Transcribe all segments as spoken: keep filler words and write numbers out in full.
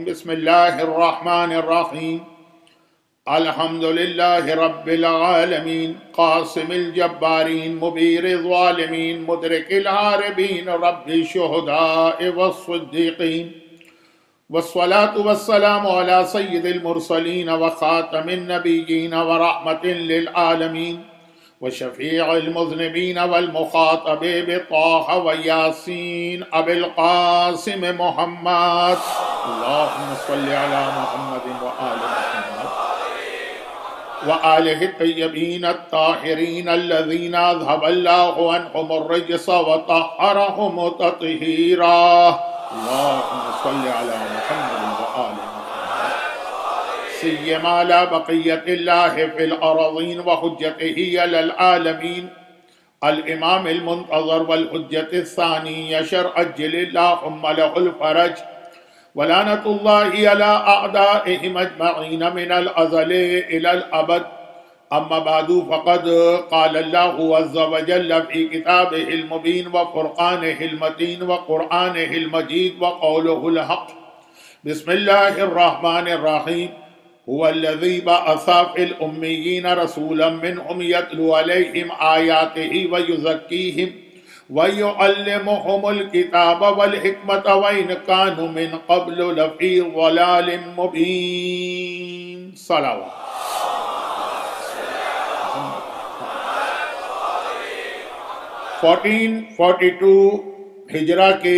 بسم الله الرحمن الرحيم الحمد لله رب العالمين قاسم الجبارين مبير الظالمين مدرك الهاربين رب الشهداء والصديقين والصلاة والسلام على سيد المرسلين وخاتم النبيين ورحمة للعالمين وشفيع المذنبين والمخاطب بطه وياسين أبي القاسم محمد اللهم صل على محمد وآل محمد وآله الطيبين الطاهرين الذين أذهب الله عنهم الرجس وطهرهم تطهيرا اللهم صل على محمد وآل محمد سيما لا بقية الله في الأرضين وحجته على العالمين الإمام المنتظر والحجة الثاني يشر أجل اللهم له الفرج ولعنة الله على أعدائهم أجمعين من الأزل إلى الأبد أما بعد فقد قال الله عز وجل في كتابه المبين وفرقانه المتين وقرآنه المجيد وقوله الحق بسم الله الرحمن الرحيم هو الذي بعث في الأميين رسولا منهم يتلو عليهم آياته ويزكيهم ويعلمهم الكتاب والحكمة وإن كانوا من قبل لفي ضلال مبين صلوات چودہ سو بارہ ہجرہ کے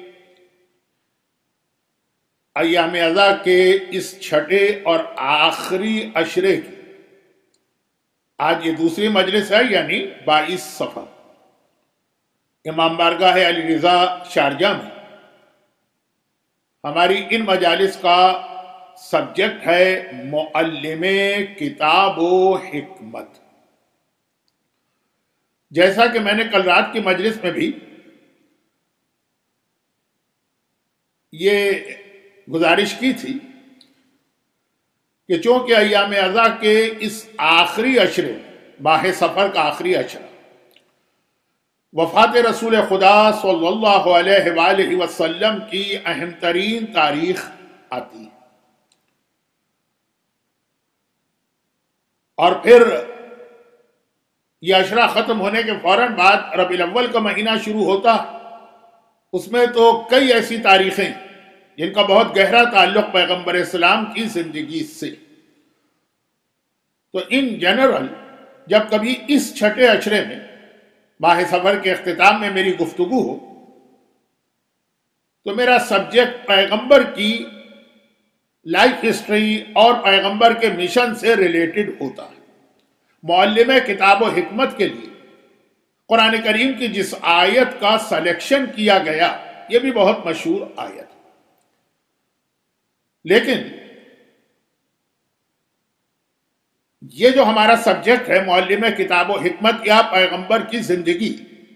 ایام اضحیٰ کے اس چھٹے اور آخری عشرے کی آج یہ دوسری مجلس ہے، یعنی بائیس صفر امام بارگاہ علی رضا شارجہ میں ہماری ان مجالس کا سبجیکٹ ہے معلم کتاب و حکمت۔ جیسا کہ میں نے کل رات کی مجلس میں بھی یہ گزارش کی تھی کہ چونکہ ایام اضحیٰ کے اس آخری عشرے ماہ سفر کا آخری عشرہ وفات رسول خدا صلی اللہ علیہ وآلہ وسلم کی اہم ترین تاریخ آتی ہے، اور پھر یہ عشرہ ختم ہونے کے فوراً بعد ربیع الاول کا مہینہ شروع ہوتا، اس میں تو کئی ایسی تاریخیں جن کا بہت گہرا تعلق پیغمبر اسلام کی زندگی سے۔ تو ان جنرل جب کبھی اس چھٹے عشرے میں ماہ سفر کے اختتام میں میری گفتگو ہو تو میرا سبجیکٹ پیغمبر کی لائف ہسٹری اور پیغمبر کے مشن سے ریلیٹڈ ہوتا ہے۔ معلم کتاب و حکمت کے لیے قرآن کریم کی جس آیت کا سلیکشن کیا گیا یہ بھی بہت مشہور آیت ہے، لیکن یہ جو ہمارا سبجیکٹ ہے معلم کتاب و حکمت یا پیغمبر کی زندگی،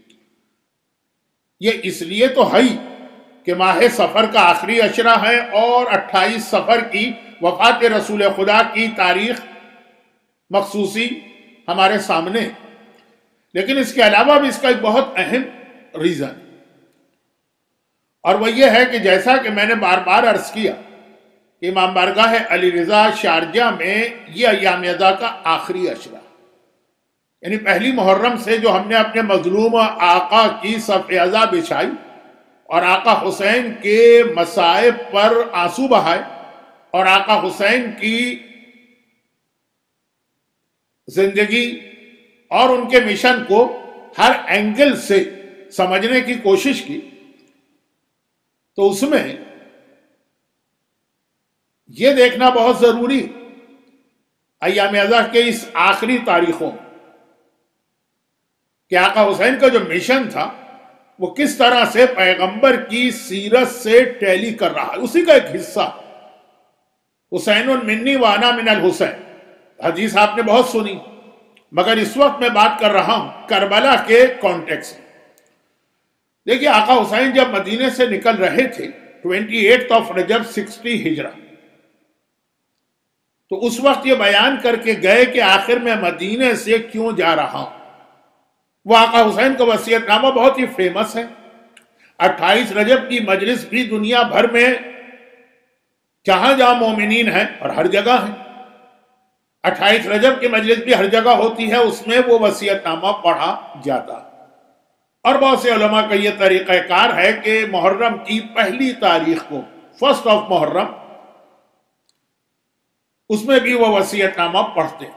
یہ اس لیے تو ہے کہ ماہ سفر کا آخری عشرہ ہے اور اٹھائیس سفر کی وفات رسول خدا کی تاریخ مخصوصی ہمارے سامنے، لیکن اس کے علاوہ بھی اس کا ایک بہت اہم ریزن ہے، اور وہ یہ ہے کہ جیسا کہ میں نے بار بار عرض کیا کہ امام بارگاہ علی رضا شارجہ میں یہ ایام اضحیٰ کا آخری عشرہ، یعنی پہلی محرم سے جو ہم نے اپنے مظلوم آقا کی صف عزا بچھائی اور آقا حسین کے مصائب پر آنسو بہائے اور آقا حسین کی زندگی اور ان کے مشن کو ہر اینگل سے سمجھنے کی کوشش کی، تو اس میں یہ دیکھنا بہت ضروری ایام اضحیٰ کے اس آخری تاریخوں کہ آقا حسین کا جو مشن تھا وہ کس طرح سے پیغمبر کی سیرت سے ٹیلی کر رہا ہے، اسی کا ایک حصہ حسین منی وانا من الحسین حدیث آپ نے بہت سنی، مگر اس وقت میں بات کر رہا ہوں کربلا کے کانٹیکس میں۔ دیکھیے آقا حسین جب مدینے سے نکل رہے تھے ٹوینٹی ایٹ آف رجب سکسٹی ہجرہ، تو اس وقت یہ بیان کر کے گئے کہ آخر میں مدینے سے کیوں جا رہا ہوں۔ وہ آقا حسین کا وصیت نامہ بہت ہی فیمس ہے، اٹھائیس رجب کی مجلس بھی دنیا بھر میں جہاں جہاں مومنین ہیں اور ہر جگہ ہیں، اٹھائیس رجب کی مجلس بھی ہر جگہ ہوتی ہے، اس میں وہ وصیت نامہ پڑھا جاتا۔ اور بہت سے علماء کا یہ طریقہ کار ہے کہ محرم کی پہلی تاریخ کو، فرسٹ آف محرم، اس میں بھی وہ وصیت نامہ پڑھتے۔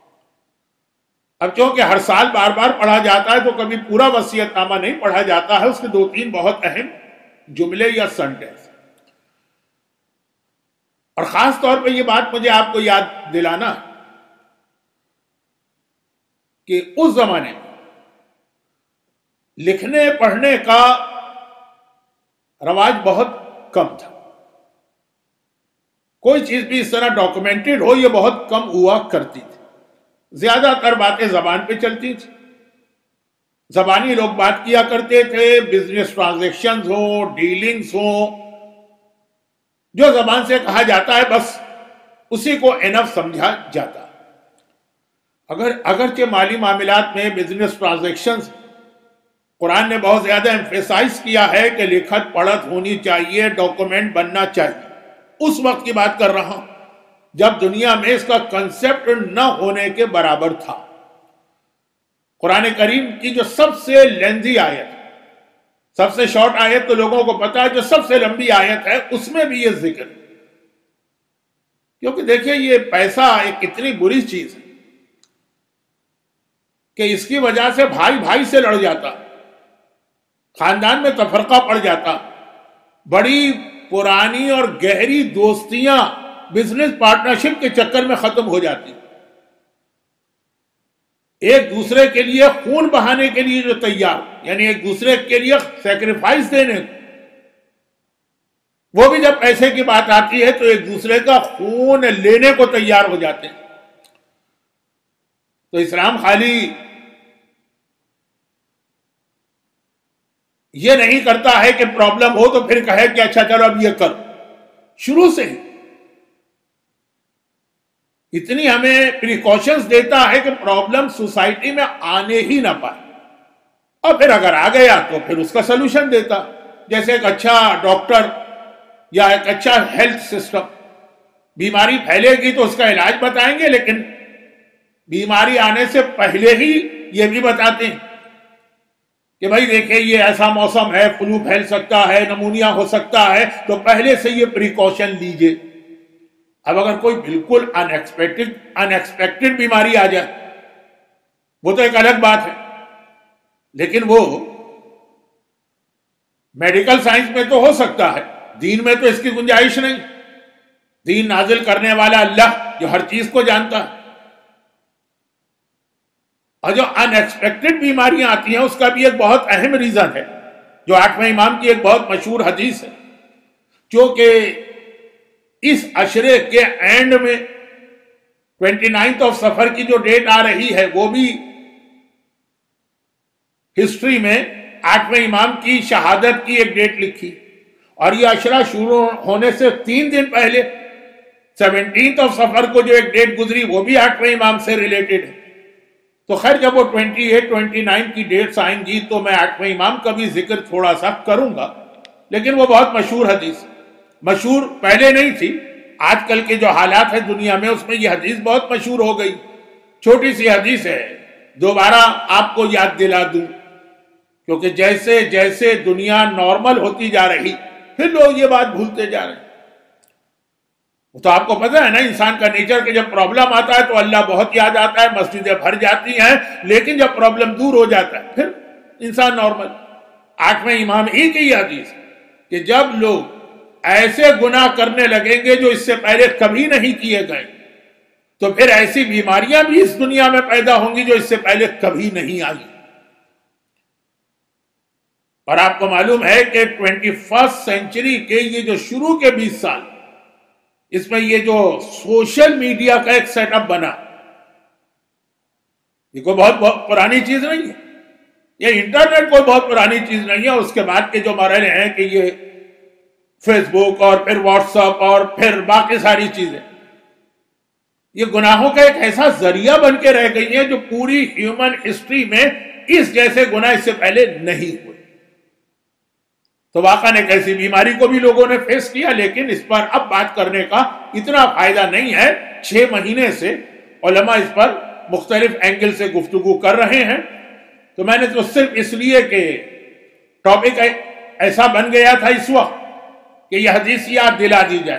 اب چونکہ ہر سال بار بار پڑھا جاتا ہے تو کبھی پورا وصیت نامہ نہیں پڑھا جاتا ہے، اس کے دو تین بہت اہم جملے یا سنٹنس۔ اور خاص طور پہ یہ بات مجھے آپ کو یاد دلانا کہ اس زمانے میں لکھنے پڑھنے کا رواج بہت کم تھا، کوئی چیز بھی اس طرح ڈاکومنٹڈ ہو یہ بہت کم ہوا کرتی تھی، زیادہ تر باتیں زبان پہ چلتی تھی، زبانی لوگ بات کیا کرتے تھے، بزنس ٹرانزیکشنز ہوں، ڈیلنگز ہوں، جو زبان سے کہا جاتا ہے بس اسی کو انف سمجھا جاتا۔ اگر اگرچہ مالی معاملات میں بزنس ٹرانزیکشنز قرآن نے بہت زیادہ ایمفیسائز کیا ہے کہ لکھت پڑھت ہونی چاہیے، ڈاکومنٹ بننا چاہیے، اس وقت کی بات کر رہا ہوں جب دنیا میں اس کا کنسپٹ نہ ہونے کے برابر تھا۔ قرآن کریم کی جو سب سے لینزی آیت، سب سے شارٹ آیت تو لوگوں کو پتا ہے، جو سب سے لمبی آیت ہے اس میں بھی یہ ذکر، کیونکہ دیکھیں یہ پیسہ ایک اتنی بری چیز ہے کہ اس کی وجہ سے بھائی بھائی سے لڑ جاتا، خاندان میں تفرقہ پڑ جاتا، بڑی پرانی اور گہری دوستیاں بزنس پارٹنرشپ کے چکر میں ختم ہو جاتی، ایک دوسرے کے لیے خون بہانے کے لیے جو تیار، یعنی ایک دوسرے کے لیے سیکریفائس دینے، وہ بھی جب پیسے کی بات آتی ہے تو ایک دوسرے کا خون لینے کو تیار ہو جاتے ہیں۔ تو اسلام خالی یہ نہیں کرتا ہے کہ پرابلم ہو تو پھر کہے کہ اچھا چلو اب یہ کر، شروع سے ہی اتنی ہمیں پریکاشنز دیتا ہے کہ پرابلم سوسائٹی میں آنے ہی نہ پائے، اور پھر اگر آ گیا تو پھر اس کا سلوشن دیتا، جیسے ایک اچھا ڈاکٹر یا ایک اچھا ہیلتھ سسٹم، بیماری پھیلے گی تو اس کا علاج بتائیں گے، لیکن بیماری آنے سے پہلے ہی یہ بھی بتاتے ہیں کہ بھائی دیکھیں یہ ایسا موسم ہے، فلو پھیل سکتا ہے، نمونیا ہو سکتا ہے، تو پہلے سے یہ پریکاشن لیجئے۔ اب اگر کوئی بالکل ان ایکسپیکٹڈ ان ایکسپیکٹڈ بیماری آ جائے وہ تو ایک الگ بات ہے، لیکن وہ میڈیکل سائنس میں تو ہو سکتا ہے، دین میں تو اس کی گنجائش نہیں۔ دین نازل کرنے والا اللہ جو ہر چیز کو جانتا ہے، اور جو ان ایکسپیکٹڈ بیماریاں آتی ہیں اس کا بھی ایک بہت اہم ریزن ہے، جو آٹھویں امام کی ایک بہت مشہور حدیث ہے، جو کہ اس عشرے کے اینڈ میں ٹوینٹی نائنتھ آف سفر کی جو ڈیٹ آ رہی ہے وہ بھی ہسٹری میں آٹھویں امام کی شہادت کی ایک ڈیٹ لکھی، اور یہ عشرہ شروع ہونے سے تین دن پہلے سیونٹینتھ آف سفر کو جو ایک ڈیٹ گزری وہ بھی آٹھویں امام سے ریلیٹڈ ہے۔ تو خیر جب وہ ٹوینٹی ایٹ ٹوینٹی نائن کی ڈیٹس آئیں گی تو میں آٹھویں امام کا بھی ذکر تھوڑا سا کروں گا، لیکن وہ بہت مشہور حدیث، مشہور پہلے نہیں تھی، آج کل کے جو حالات ہیں دنیا میں اس میں یہ حدیث بہت مشہور ہو گئی۔ چھوٹی سی حدیث ہے، دوبارہ آپ کو یاد دلا دوں، کیونکہ جیسے جیسے دنیا نارمل ہوتی جا رہی پھر لوگ یہ بات بھولتے جا رہے ہیں۔ تو آپ کو پتہ ہے نا انسان کا نیچر کہ جب پرابلم آتا ہے تو اللہ بہت یاد آتا ہے، مسجدیں بھر جاتی ہیں، لیکن جب پرابلم دور ہو جاتا ہے پھر انسان نارمل۔ آٹھویں امام ہی کی یہ حدیث کہ جب لوگ ایسے گناہ کرنے لگیں گے جو اس سے پہلے کبھی نہیں کیے گئے تو پھر ایسی بیماریاں بھی اس دنیا میں پیدا ہوں گی جو اس سے پہلے کبھی نہیں آئی۔ اور آپ کو معلوم ہے کہ ٹوینٹی فرسٹ سینچری کے یہ جو شروع کے بیس سال، اس میں یہ جو سوشل میڈیا کا ایک سیٹ اپ بنا، یہ کوئی بہت بہت پرانی چیز نہیں ہے، یہ انٹرنیٹ کوئی بہت پرانی چیز نہیں ہے۔ اس کے بعد کے جو مرحلے ہیں کہ یہ فیس بک اور پھر واٹس ایپ اور پھر باقی ساری چیزیں، یہ گناہوں کا ایک ایسا ذریعہ بن کے رہ گئی ہیں جو پوری ہیومن ہسٹری میں اس جیسے گناہ اس سے پہلے نہیں ہوئے۔ تو واقعہ ایک ایسی بیماری کو بھی لوگوں نے فیس کیا، لیکن اس پر اب بات کرنے کا اتنا فائدہ نہیں ہے۔ چھ مہینے سے علماء اس پر مختلف اینگل سے گفتگو کر رہے ہیں، تو میں نے تو صرف اس لیے کہ ٹاپک ایسا بن گیا تھا اس وقت کہ یہ حدیث یاد دلا دی جائے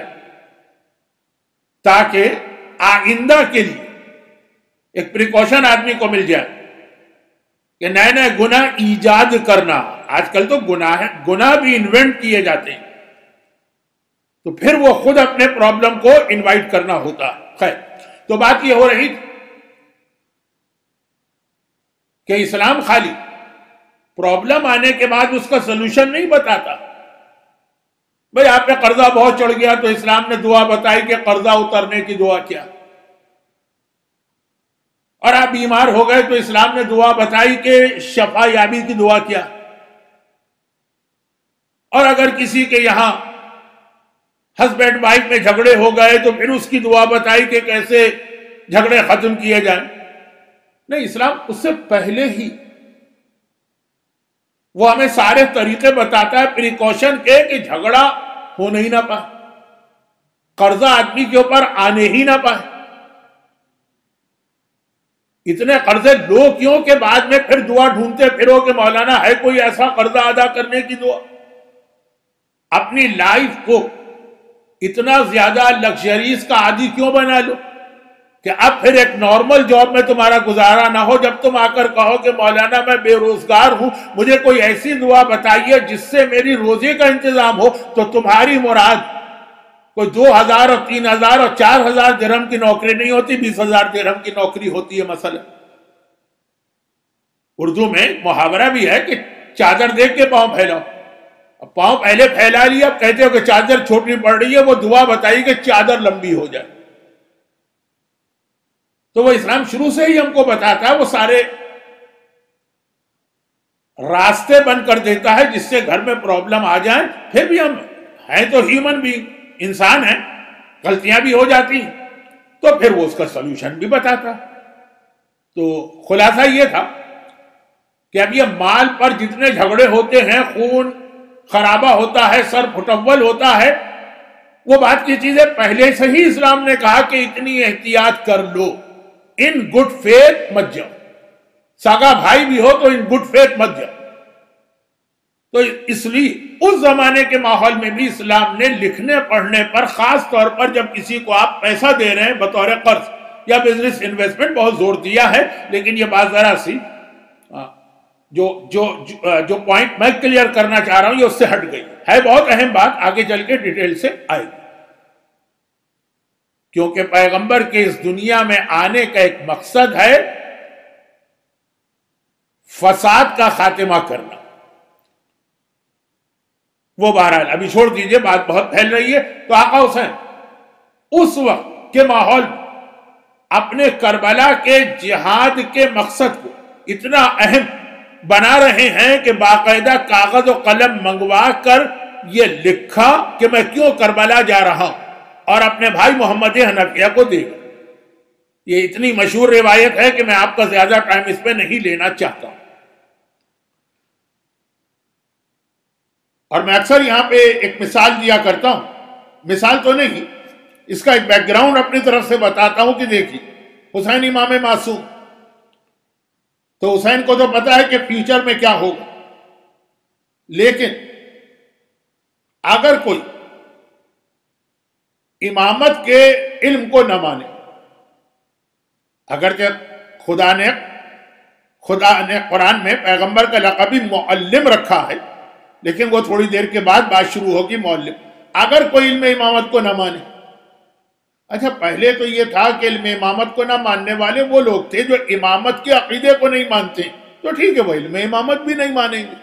تاکہ آئندہ کے لیے ایک پریکاشن آدمی کو مل جائے کہ نئے نئے گناہ ایجاد کرنا، آج کل تو گناہ گناہ بھی انوینٹ کیے جاتے ہیں، تو پھر وہ خود اپنے پرابلم کو انوائٹ کرنا ہوتا ہے۔ خیر، تو بات یہ ہو رہی تھی کہ اسلام خالی پرابلم آنے کے بعد اس کا سلوشن نہیں بتاتا۔ بھئی آپ پہ قرضہ بہت چڑھ گیا تو اسلام نے دعا بتائی کہ قرضہ اترنے کی دعا کیا، اور آپ بیمار ہو گئے تو اسلام نے دعا بتائی کہ شفا یابی کی دعا کیا، اور اگر کسی کے یہاں ہسبینڈ وائف میں جھگڑے ہو گئے تو پھر اس کی دعا بتائی کہ کیسے جھگڑے ختم کیے جائیں۔ نہیں، اسلام اس سے پہلے ہی وہ ہمیں سارے طریقے بتاتا ہے پریکاشن کے کہ جھگڑا ہونے ہی نہ پائے، قرضہ آدمی کے اوپر آنے ہی نہ پائے۔ اتنے قرضے لو کیوں کہ بعد میں پھر دعا ڈھونڈتے پھرو کہ مولانا ہے کوئی ایسا قرضہ ادا کرنے کی دعا۔ اپنی لائف کو اتنا زیادہ لگژریز کا عادی کیوں بنا لو کہ اب پھر ایک نارمل جاب میں تمہارا گزارا نہ ہو، جب تم آ کر کہو کہ مولانا میں بے روزگار ہوں، مجھے کوئی ایسی دعا بتائیے جس سے میری روزی کا انتظام ہو، تو تمہاری مراد کوئی دو ہزار اور تین ہزار اور چار ہزار درہم کی نوکری نہیں ہوتی، بیس ہزار درہم کی نوکری ہوتی ہے۔ مثلا اردو میں محاورہ بھی ہے کہ چادر دیکھ کے پاؤں پھیلاؤ، اب پاؤں پہلے پھیلا لیا، اب کہتے ہو کہ چادر چھوٹی پڑ رہی ہے، وہ دعا بتائی کہ چادر لمبی ہو جائے۔ تو وہ اسلام شروع سے ہی ہم کو بتاتا ہے، وہ سارے راستے بند کر دیتا ہے جس سے گھر میں پرابلم آ جائیں۔ پھر بھی ہم ہیں تو ہیومن بھی انسان ہیں، غلطیاں بھی ہو جاتی ہیں، تو پھر وہ اس کا سلوشن بھی بتاتا۔ تو خلاصہ یہ تھا کہ اب یہ مال پر جتنے جھگڑے ہوتے ہیں، خون خرابہ ہوتا ہے، سر پھٹول ہوتا ہے، وہ بات کی چیزیں پہلے سے ہی اسلام نے کہا کہ اتنی احتیاط کر لو، ان گڈ فیتھ مت جاؤ، سگا بھائی بھی ہو تو ان گڈ فیتھ مت جاؤ۔ تو اس لیے اس زمانے کے ماحول میں بھی اسلام نے لکھنے پڑھنے پر، خاص طور پر جب کسی کو آپ پیسہ دے رہے ہیں بطور قرض یا بزنس انویسٹمنٹ، بہت زور دیا ہے۔ لیکن یہ بات ذرا سی جو جو جو پوائنٹ میں کلیئر کرنا چاہ رہا ہوں یہ اس سے ہٹ گئی ہے، بہت اہم بات، آگے چل کے ڈیٹیل سے آئے گی، کیونکہ پیغمبر کے اس دنیا میں آنے کا ایک مقصد ہے فساد کا خاتمہ کرنا۔ وہ بہرحال ابھی چھوڑ دیجئے، بات بہت پھیل رہی ہے۔ تو آقا حسین اس وقت کے ماحول میں اپنے کربلا کے جہاد کے مقصد کو اتنا اہم بنا رہے ہیں کہ باقاعدہ کاغذ و قلم منگوا کر یہ لکھا کہ میں کیوں کربلا جا رہا ہوں، اور اپنے بھائی محمد حنفیہ کو دے گا۔ یہ اتنی مشہور روایت ہے کہ میں آپ کا زیادہ ٹائم اس پہ نہیں لینا چاہتا ہوں، اور میں اکثر یہاں پہ ایک مثال دیا کرتا ہوں، مثال تو نہیں، اس کا ایک بیک گراؤنڈ اپنی طرف سے بتاتا ہوں کہ دیکھیے حسین امام معصوم، تو حسین کو تو پتا ہے کہ فیوچر میں کیا ہوگا، لیکن اگر کوئی امامت کے علم کو نہ مانے، اگرچہ خدا نے خدا نے قرآن میں پیغمبر کا لقب بھی معلم رکھا ہے، لیکن وہ تھوڑی دیر کے بعد بات شروع ہوگی معلم، اگر کوئی علم امامت کو نہ مانے۔ اچھا، پہلے تو یہ تھا کہ علم امامت کو نہ ماننے والے وہ لوگ تھے جو امامت کے عقیدے کو نہیں مانتے، تو ٹھیک ہے وہ علم امامت بھی نہیں مانیں گے،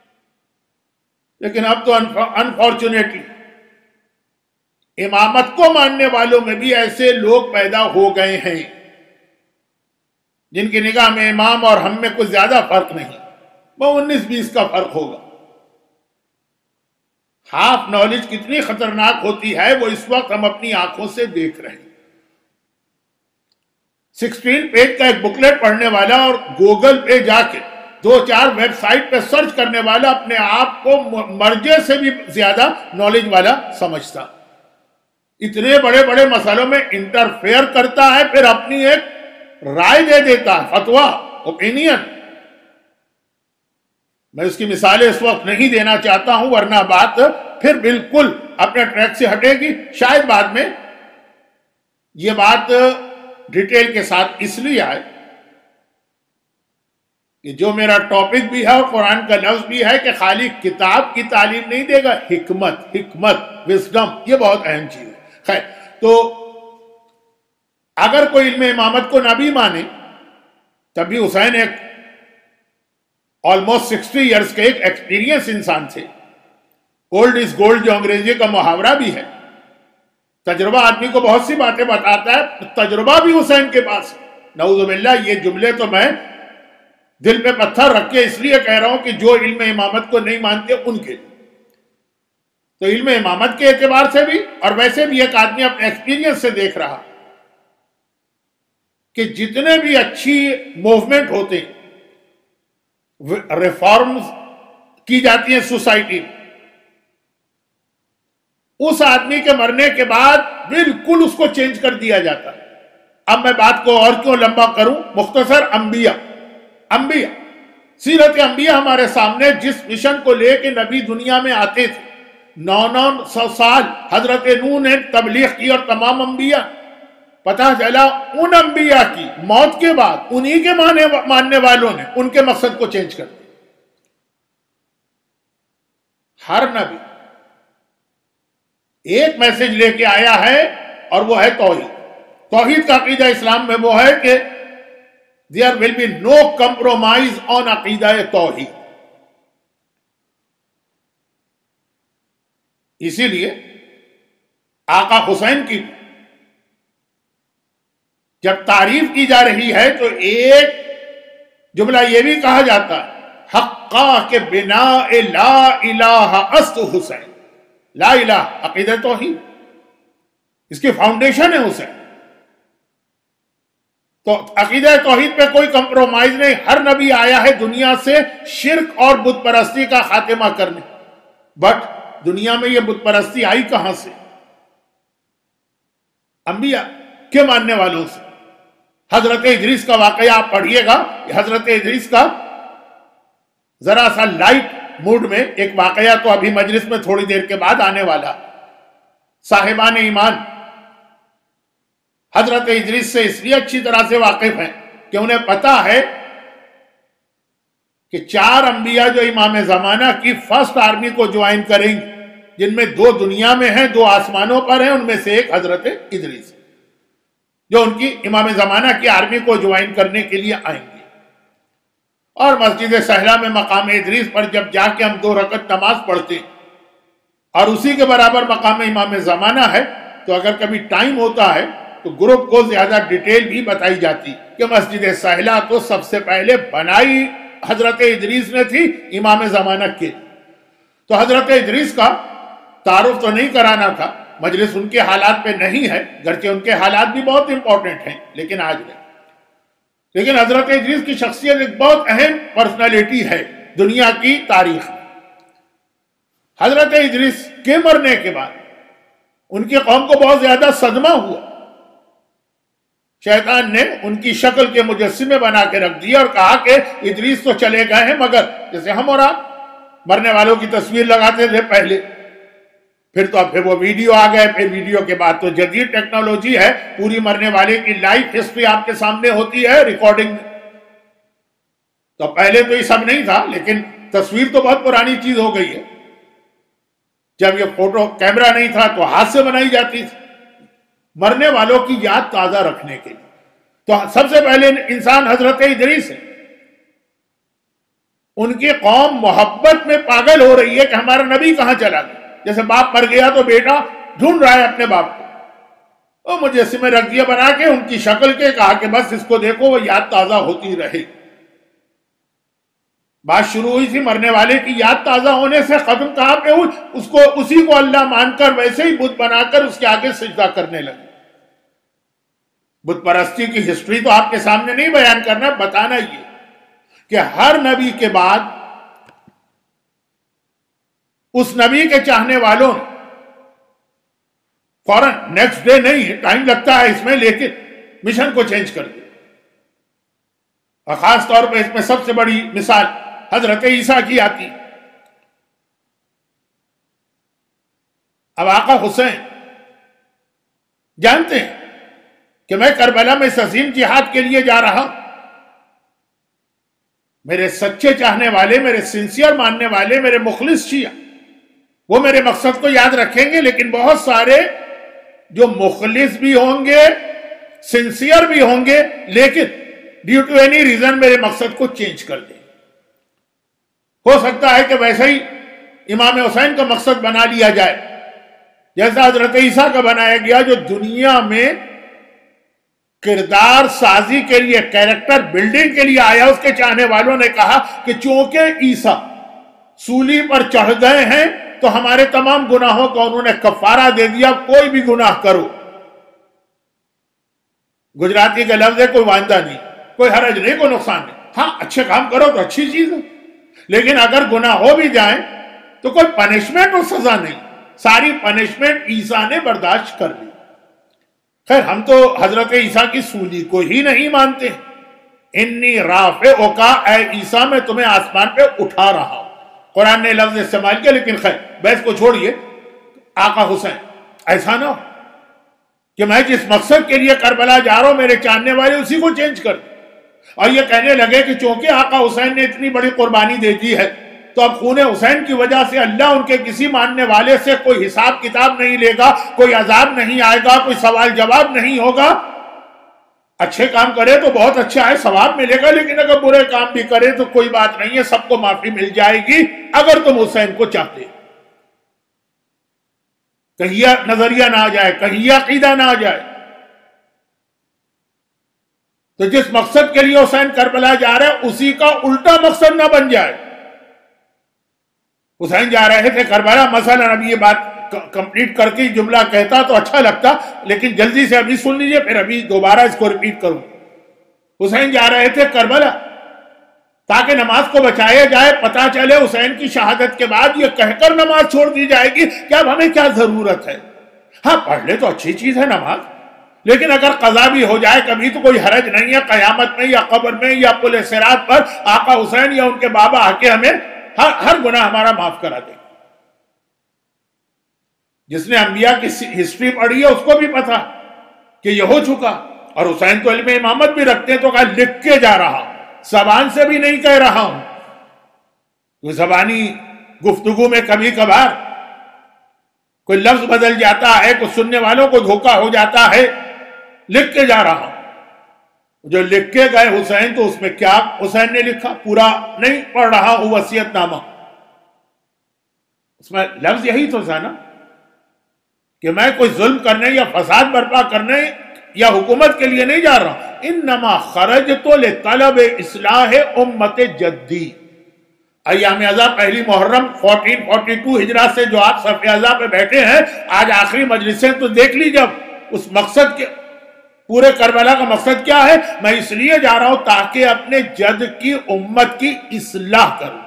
لیکن اب تو انفارچونیٹلی امامت کو ماننے والوں میں بھی ایسے لوگ پیدا ہو گئے ہیں جن کی نگاہ میں امام اور ہم میں کچھ زیادہ فرق نہیں، وہ انیس بیس کا فرق ہوگا۔ ہاف نالج کتنی خطرناک ہوتی ہے وہ اس وقت ہم اپنی آنکھوں سے دیکھ رہے ہیں۔ سکسٹین پیج کا ایک بکلیٹ پڑھنے والا اور گوگل پہ جا کے دو چار ویب سائٹ پہ سرچ کرنے والا اپنے آپ کو مرجع سے بھی زیادہ نالج والا سمجھتا، اتنے بڑے بڑے مسئلوں میں انٹرفیئر کرتا ہے، پھر اپنی ایک رائے دے دیتا ہے، فتویٰ، اوپینین۔ میں اس کی مثالیں اس وقت نہیں دینا چاہتا ہوں ورنہ بات پھر بالکل اپنے ٹریک سے ہٹے گی۔ شاید بعد میں یہ بات ڈیٹیل کے ساتھ اس لیے آئے کہ جو میرا ٹاپک بھی ہے اور قرآن کا لفظ بھی ہے کہ خالی کتاب کی تعلیم نہیں دے گا، حکمت، حکمت، وزڈم، یہ بہت اہم چیز ہے۔ خیر، تو اگر کوئی علم امامت کو نہ بھی مانے تب بھی حسین ایک آلموسٹ سکسٹی ایئرز کے ایک ایکسپیرینس انسان تھے۔ اولڈ از گولڈ جو انگریزی کا محاورہ بھی ہے، تجربہ آدمی کو بہت سی باتیں بتاتا ہے، تجربہ بھی حسین کے پاس۔ نعوذ باللہ، یہ جملے تو میں دل پہ پتھر رکھ کے اس لیے کہہ رہا ہوں کہ جو علم امامت کو نہیں مانتے ان کے، تو علم امامت کے اعتبار سے بھی اور ویسے بھی ایک آدمی اپنے ایکسپیرینس سے دیکھ رہا کہ جتنے بھی اچھی موومنٹ ہوتے ہیں، ریفارمز کی جاتی ہیں سوسائٹی میں، اس آدمی کے مرنے کے بعد بالکل اس کو چینج کر دیا جاتا ہے۔ اب میں بات کو اور کیوں لمبا کروں، مختصر انبیاء انبیاء سیرت انبیاء ہمارے سامنے، جس مشن کو لے کے نبی دنیا میں آتے تھے، نو نو سو سال حضرت نوح نے تبلیغ کی اور تمام انبیاء، پتہ چلا ان انبیاء کی موت کے بعد انہی کے ماننے والوں نے ان کے مقصد کو چینج کر دیا۔ ہر نبی ایک میسج لے کے آیا ہے اور وہ ہے توحید۔ توحید کا عقیدہ اسلام میں وہ ہے کہ there will be no compromise on عقیدہ توحید۔ اسی لیے آقا حسین کی جب تعریف کی جا رہی ہے تو ایک جملہ یہ بھی کہا جاتا ہے، حقا کے بنا لا الہ است حسین۔ لا الہ عقیدہ توحید، اس کی فاؤنڈیشن ہے حسین۔ تو عقیدہ توحید پہ کوئی کمپرومائز نہیں۔ ہر نبی آیا ہے دنیا سے شرک اور بت پرستی کا خاتمہ کرنے، بٹ دنیا میں یہ بت پرستی آئی کہاں سے؟ انبیاء کے ماننے والوں سے۔ حضرت ادریس کا واقعہ آپ پڑھیے گا، حضرت ادریس کا ذرا سا لائٹ موڈ میں ایک واقعہ تو ابھی مجلس میں تھوڑی دیر کے بعد آنے والا۔ صاحبان ایمان حضرت ادریس سے اس لیے اچھی طرح سے واقف ہیں کہ انہیں پتا ہے کہ چار انبیاء جو امام زمانہ کی فرسٹ آرمی کو جوائن کریں گے، جن میں دو دنیا میں ہیں، دو آسمانوں پر ہیں، ان میں سے ایک حضرت ادریس جو ان کی امام زمانہ کی آرمی کو جوائن کرنے کے لیے آئیں گے۔ اور مسجد سہلا میں مقام ادریس پر جب جا کے ہم دو رکعت نماز پڑھتے ہیں اور اسی کے برابر مقام امام زمانہ ہے، تو اگر کبھی ٹائم ہوتا ہے تو گروپ کو زیادہ ڈیٹیل بھی بتائی جاتی کہ مسجد سہلا تو سب سے پہلے بنائی حضرت ادریس نے تھی امام زمانہ کے۔ تو حضرت ادریس کا تعارف تو نہیں کرانا تھا، مجلس ان کے حالات پہ نہیں ہے، گرچہ ان کے حالات بھی بہت امپورٹنٹ ہیں لیکن آج نہیں۔ لیکن حضرت ادریس کی شخصیت ایک بہت اہم پرسنالٹی ہے دنیا کی تاریخ میں۔ حضرت ادریس کے مرنے کے بعد ان کی قوم کو بہت زیادہ صدمہ ہوا۔ شیطان نے ان کی شکل کے مجسمے بنا کے رکھ دیا اور کہا کہ ادریس تو چلے گئے ہیں، مگر جیسے ہم اور آپ مرنے والوں کی تصویر لگاتے تھے پہلے، پھر تو اب پھر وہ ویڈیو آ گئے، پھر ویڈیو کے بعد تو جدید ٹیکنالوجی ہے، پوری مرنے والے کی لائف ہسٹری آپ کے سامنے ہوتی ہے ریکارڈنگ میں۔ تو پہلے تو یہ سب نہیں تھا، لیکن تصویر تو بہت پرانی چیز ہو گئی ہے۔ جب یہ فوٹو کیمرہ نہیں تھا تو ہاتھ سے بنائی جاتی تھی مرنے والوں کی یاد تازہ رکھنے کے لیے۔ تو سب سے پہلے انسان حضرت ادریس ہے۔ ان کی قوم محبت میں پاگل ہو رہی ہے کہ ہمارا نبی کہاں چلا گیا، جیسے باپ مر گیا تو بیٹا ڈھونڈ رہا ہے اپنے باپ کو۔ وہ مجسمے رکھ دیا بنا کے ان کی شکل کے، کہا کہ بس اس کو دیکھو وہ یاد تازہ ہوتی رہے۔ بات شروع ہوئی تھی مرنے والے کی یاد تازہ ہونے سے، ختم کہاں پہ ہوئی؟ اس کو اسی کو اللہ مان کر ویسے ہی بت بنا کر اس کے آگے سجدہ کرنے لگے۔ بت پرستی کی ہسٹری تو آپ کے سامنے نہیں بیان کرنا، بتانا یہ کہ ہر نبی کے بعد اس نبی کے چاہنے والوں نے فوراً نیکسٹ ڈے نہیں، ٹائم لگتا ہے اس میں، لیکن مشن کو چینج کر دیا. اور خاص طور پہ اس میں سب سے بڑی مثال حضرت عیسیٰ کی آتی. اب آقا حسین جانتے ہیں کہ میں کربلا میں اس عظیم جہاد کے لیے جا رہا ہوں. میرے سچے چاہنے والے، میرے سنسیئر ماننے والے، میرے مخلص شیعہ، وہ میرے مقصد کو یاد رکھیں گے، لیکن بہت سارے جو مخلص بھی ہوں گے، سنسیئر بھی ہوں گے، لیکن ڈیو ٹو اینی ریزن میرے مقصد کو چینج کر دیں. ہو سکتا ہے کہ ویسے ہی امام حسین کا مقصد بنا لیا جائے جیسا حضرت عیسیٰ کا بنایا گیا، جو دنیا میں کردار سازی کے لیے، کیریکٹر بلڈنگ کے لیے آیا. اس کے چاہنے والوں نے کہا کہ چونکہ عیسیٰ سولی پر چڑھ گئے ہیں تو ہمارے تمام گناہوں کو انہوں نے کفارہ دے دیا، کوئی بھی گناہ کرو. گجراتی کا لفظ ہے کوئی واندہ نہیں، کوئی حرج نہیں، کوئی نقصان نہیں. ہاں اچھے کام کرو تو اچھی چیز ہے، لیکن اگر گناہ ہو بھی جائیں تو کوئی پنشمنٹ اور سزا نہیں. ساری پنشمنٹ عیسیٰ نے برداشت کر لی. خیر ہم تو حضرت عیسیٰ کی سولی کو ہی نہیں مانتے. انی رافعک، اے عیسیٰ میں تمہیں آسمان پہ اٹھا رہا ہوں. قرآن نے لفظ استعمال کیا، لیکن خیر بحث کو چھوڑیے. آقا حسین ایسا نہ ہو کہ میں جس مقصد کے لیے کربلا جا رہا ہوں میرے چاہنے والے اسی کو چینج کر دیں اور یہ کہنے لگے کہ چونکہ آقا حسین نے اتنی بڑی قربانی دے دی ہے تو اب خون حسین کی وجہ سے اللہ ان کے کسی ماننے والے سے کوئی حساب کتاب نہیں لے گا، کوئی عذاب نہیں آئے گا، کوئی سوال جواب نہیں ہوگا. اچھے کام کرے تو بہت اچھا ہے، ثواب ملے گا، لیکن اگر برے کام بھی کرے تو کوئی بات نہیں ہے، سب کو معافی مل جائے گی اگر تم حسین کو چاہتے. کہیں یہ نظریہ نہ آ جائے، کہیں یہ عقیدہ نہ آ جائے. تو جس مقصد کے لیے حسین کربلا جا رہے ہیں اسی کا الٹا مقصد نہ بن جائے. حسین جا رہے تھے کربلا، مثلا ابھی یہ بات کمپلیٹ کر کے جملہ کہتا تو اچھا لگتا، لیکن جلدی سے ابھی سن لیجئے پھر ابھی دوبارہ اس کو ریپیٹ کروں. حسین جا رہے تھے کربلا تاکہ نماز کو بچایا جائے. پتا چلے حسین کی شہادت کے بعد یہ کہہ کر نماز چھوڑ دی جائے گی کہ اب ہمیں کیا ضرورت ہے. ہاں پڑھ لے تو اچھی چیز ہے نماز، لیکن اگر قضا بھی ہو جائے کبھی تو کوئی حرج نہیں ہے. قیامت میں یا قبر میں یا پل صراط پر آقا حسین یا ان کے بابا آ کے ہمیں ہر, ہر گناہ ہمارا معاف کرا دیں. جس نے انبیاء کی ہسٹری پڑھی ہے اس کو بھی پتا کہ یہ ہو چکا. اور حسین تو علم امامت بھی رکھتے ہیں تو کہا لکھ کے جا رہا ہوں، زبان سے بھی نہیں کہہ رہا ہوں. تو زبانی گفتگو میں کبھی کبھار کوئی لفظ بدل جاتا ہے، کوئی سننے والوں کو دھوکہ ہو جاتا ہے. لکھ کے جا رہا ہوں. جو لکھ کے گئے حسین تو اس میں کیا حسین نے لکھا؟ پورا نہیں پڑھ رہا ہوں وصیت نامہ. اس میں لفظ یہی تو تھا نا کہ میں کوئی ظلم کرنے یا فساد برپا کرنے یا حکومت کے لیے نہیں جا رہا ہوں. انما خرجت لطلب اصلاح امت جدی. ایام ازا پہلی محرم چودہ سو بائیس ہجرات سے جو آپ صف ازا پہ بیٹھے ہیں، آج آخری مجلسیں تو دیکھ لیجئے. اس مقصد کے پورے کربلا کا مقصد کیا ہے؟ میں اس لیے جا رہا ہوں تاکہ اپنے جد کی امت کی اصلاح کروں.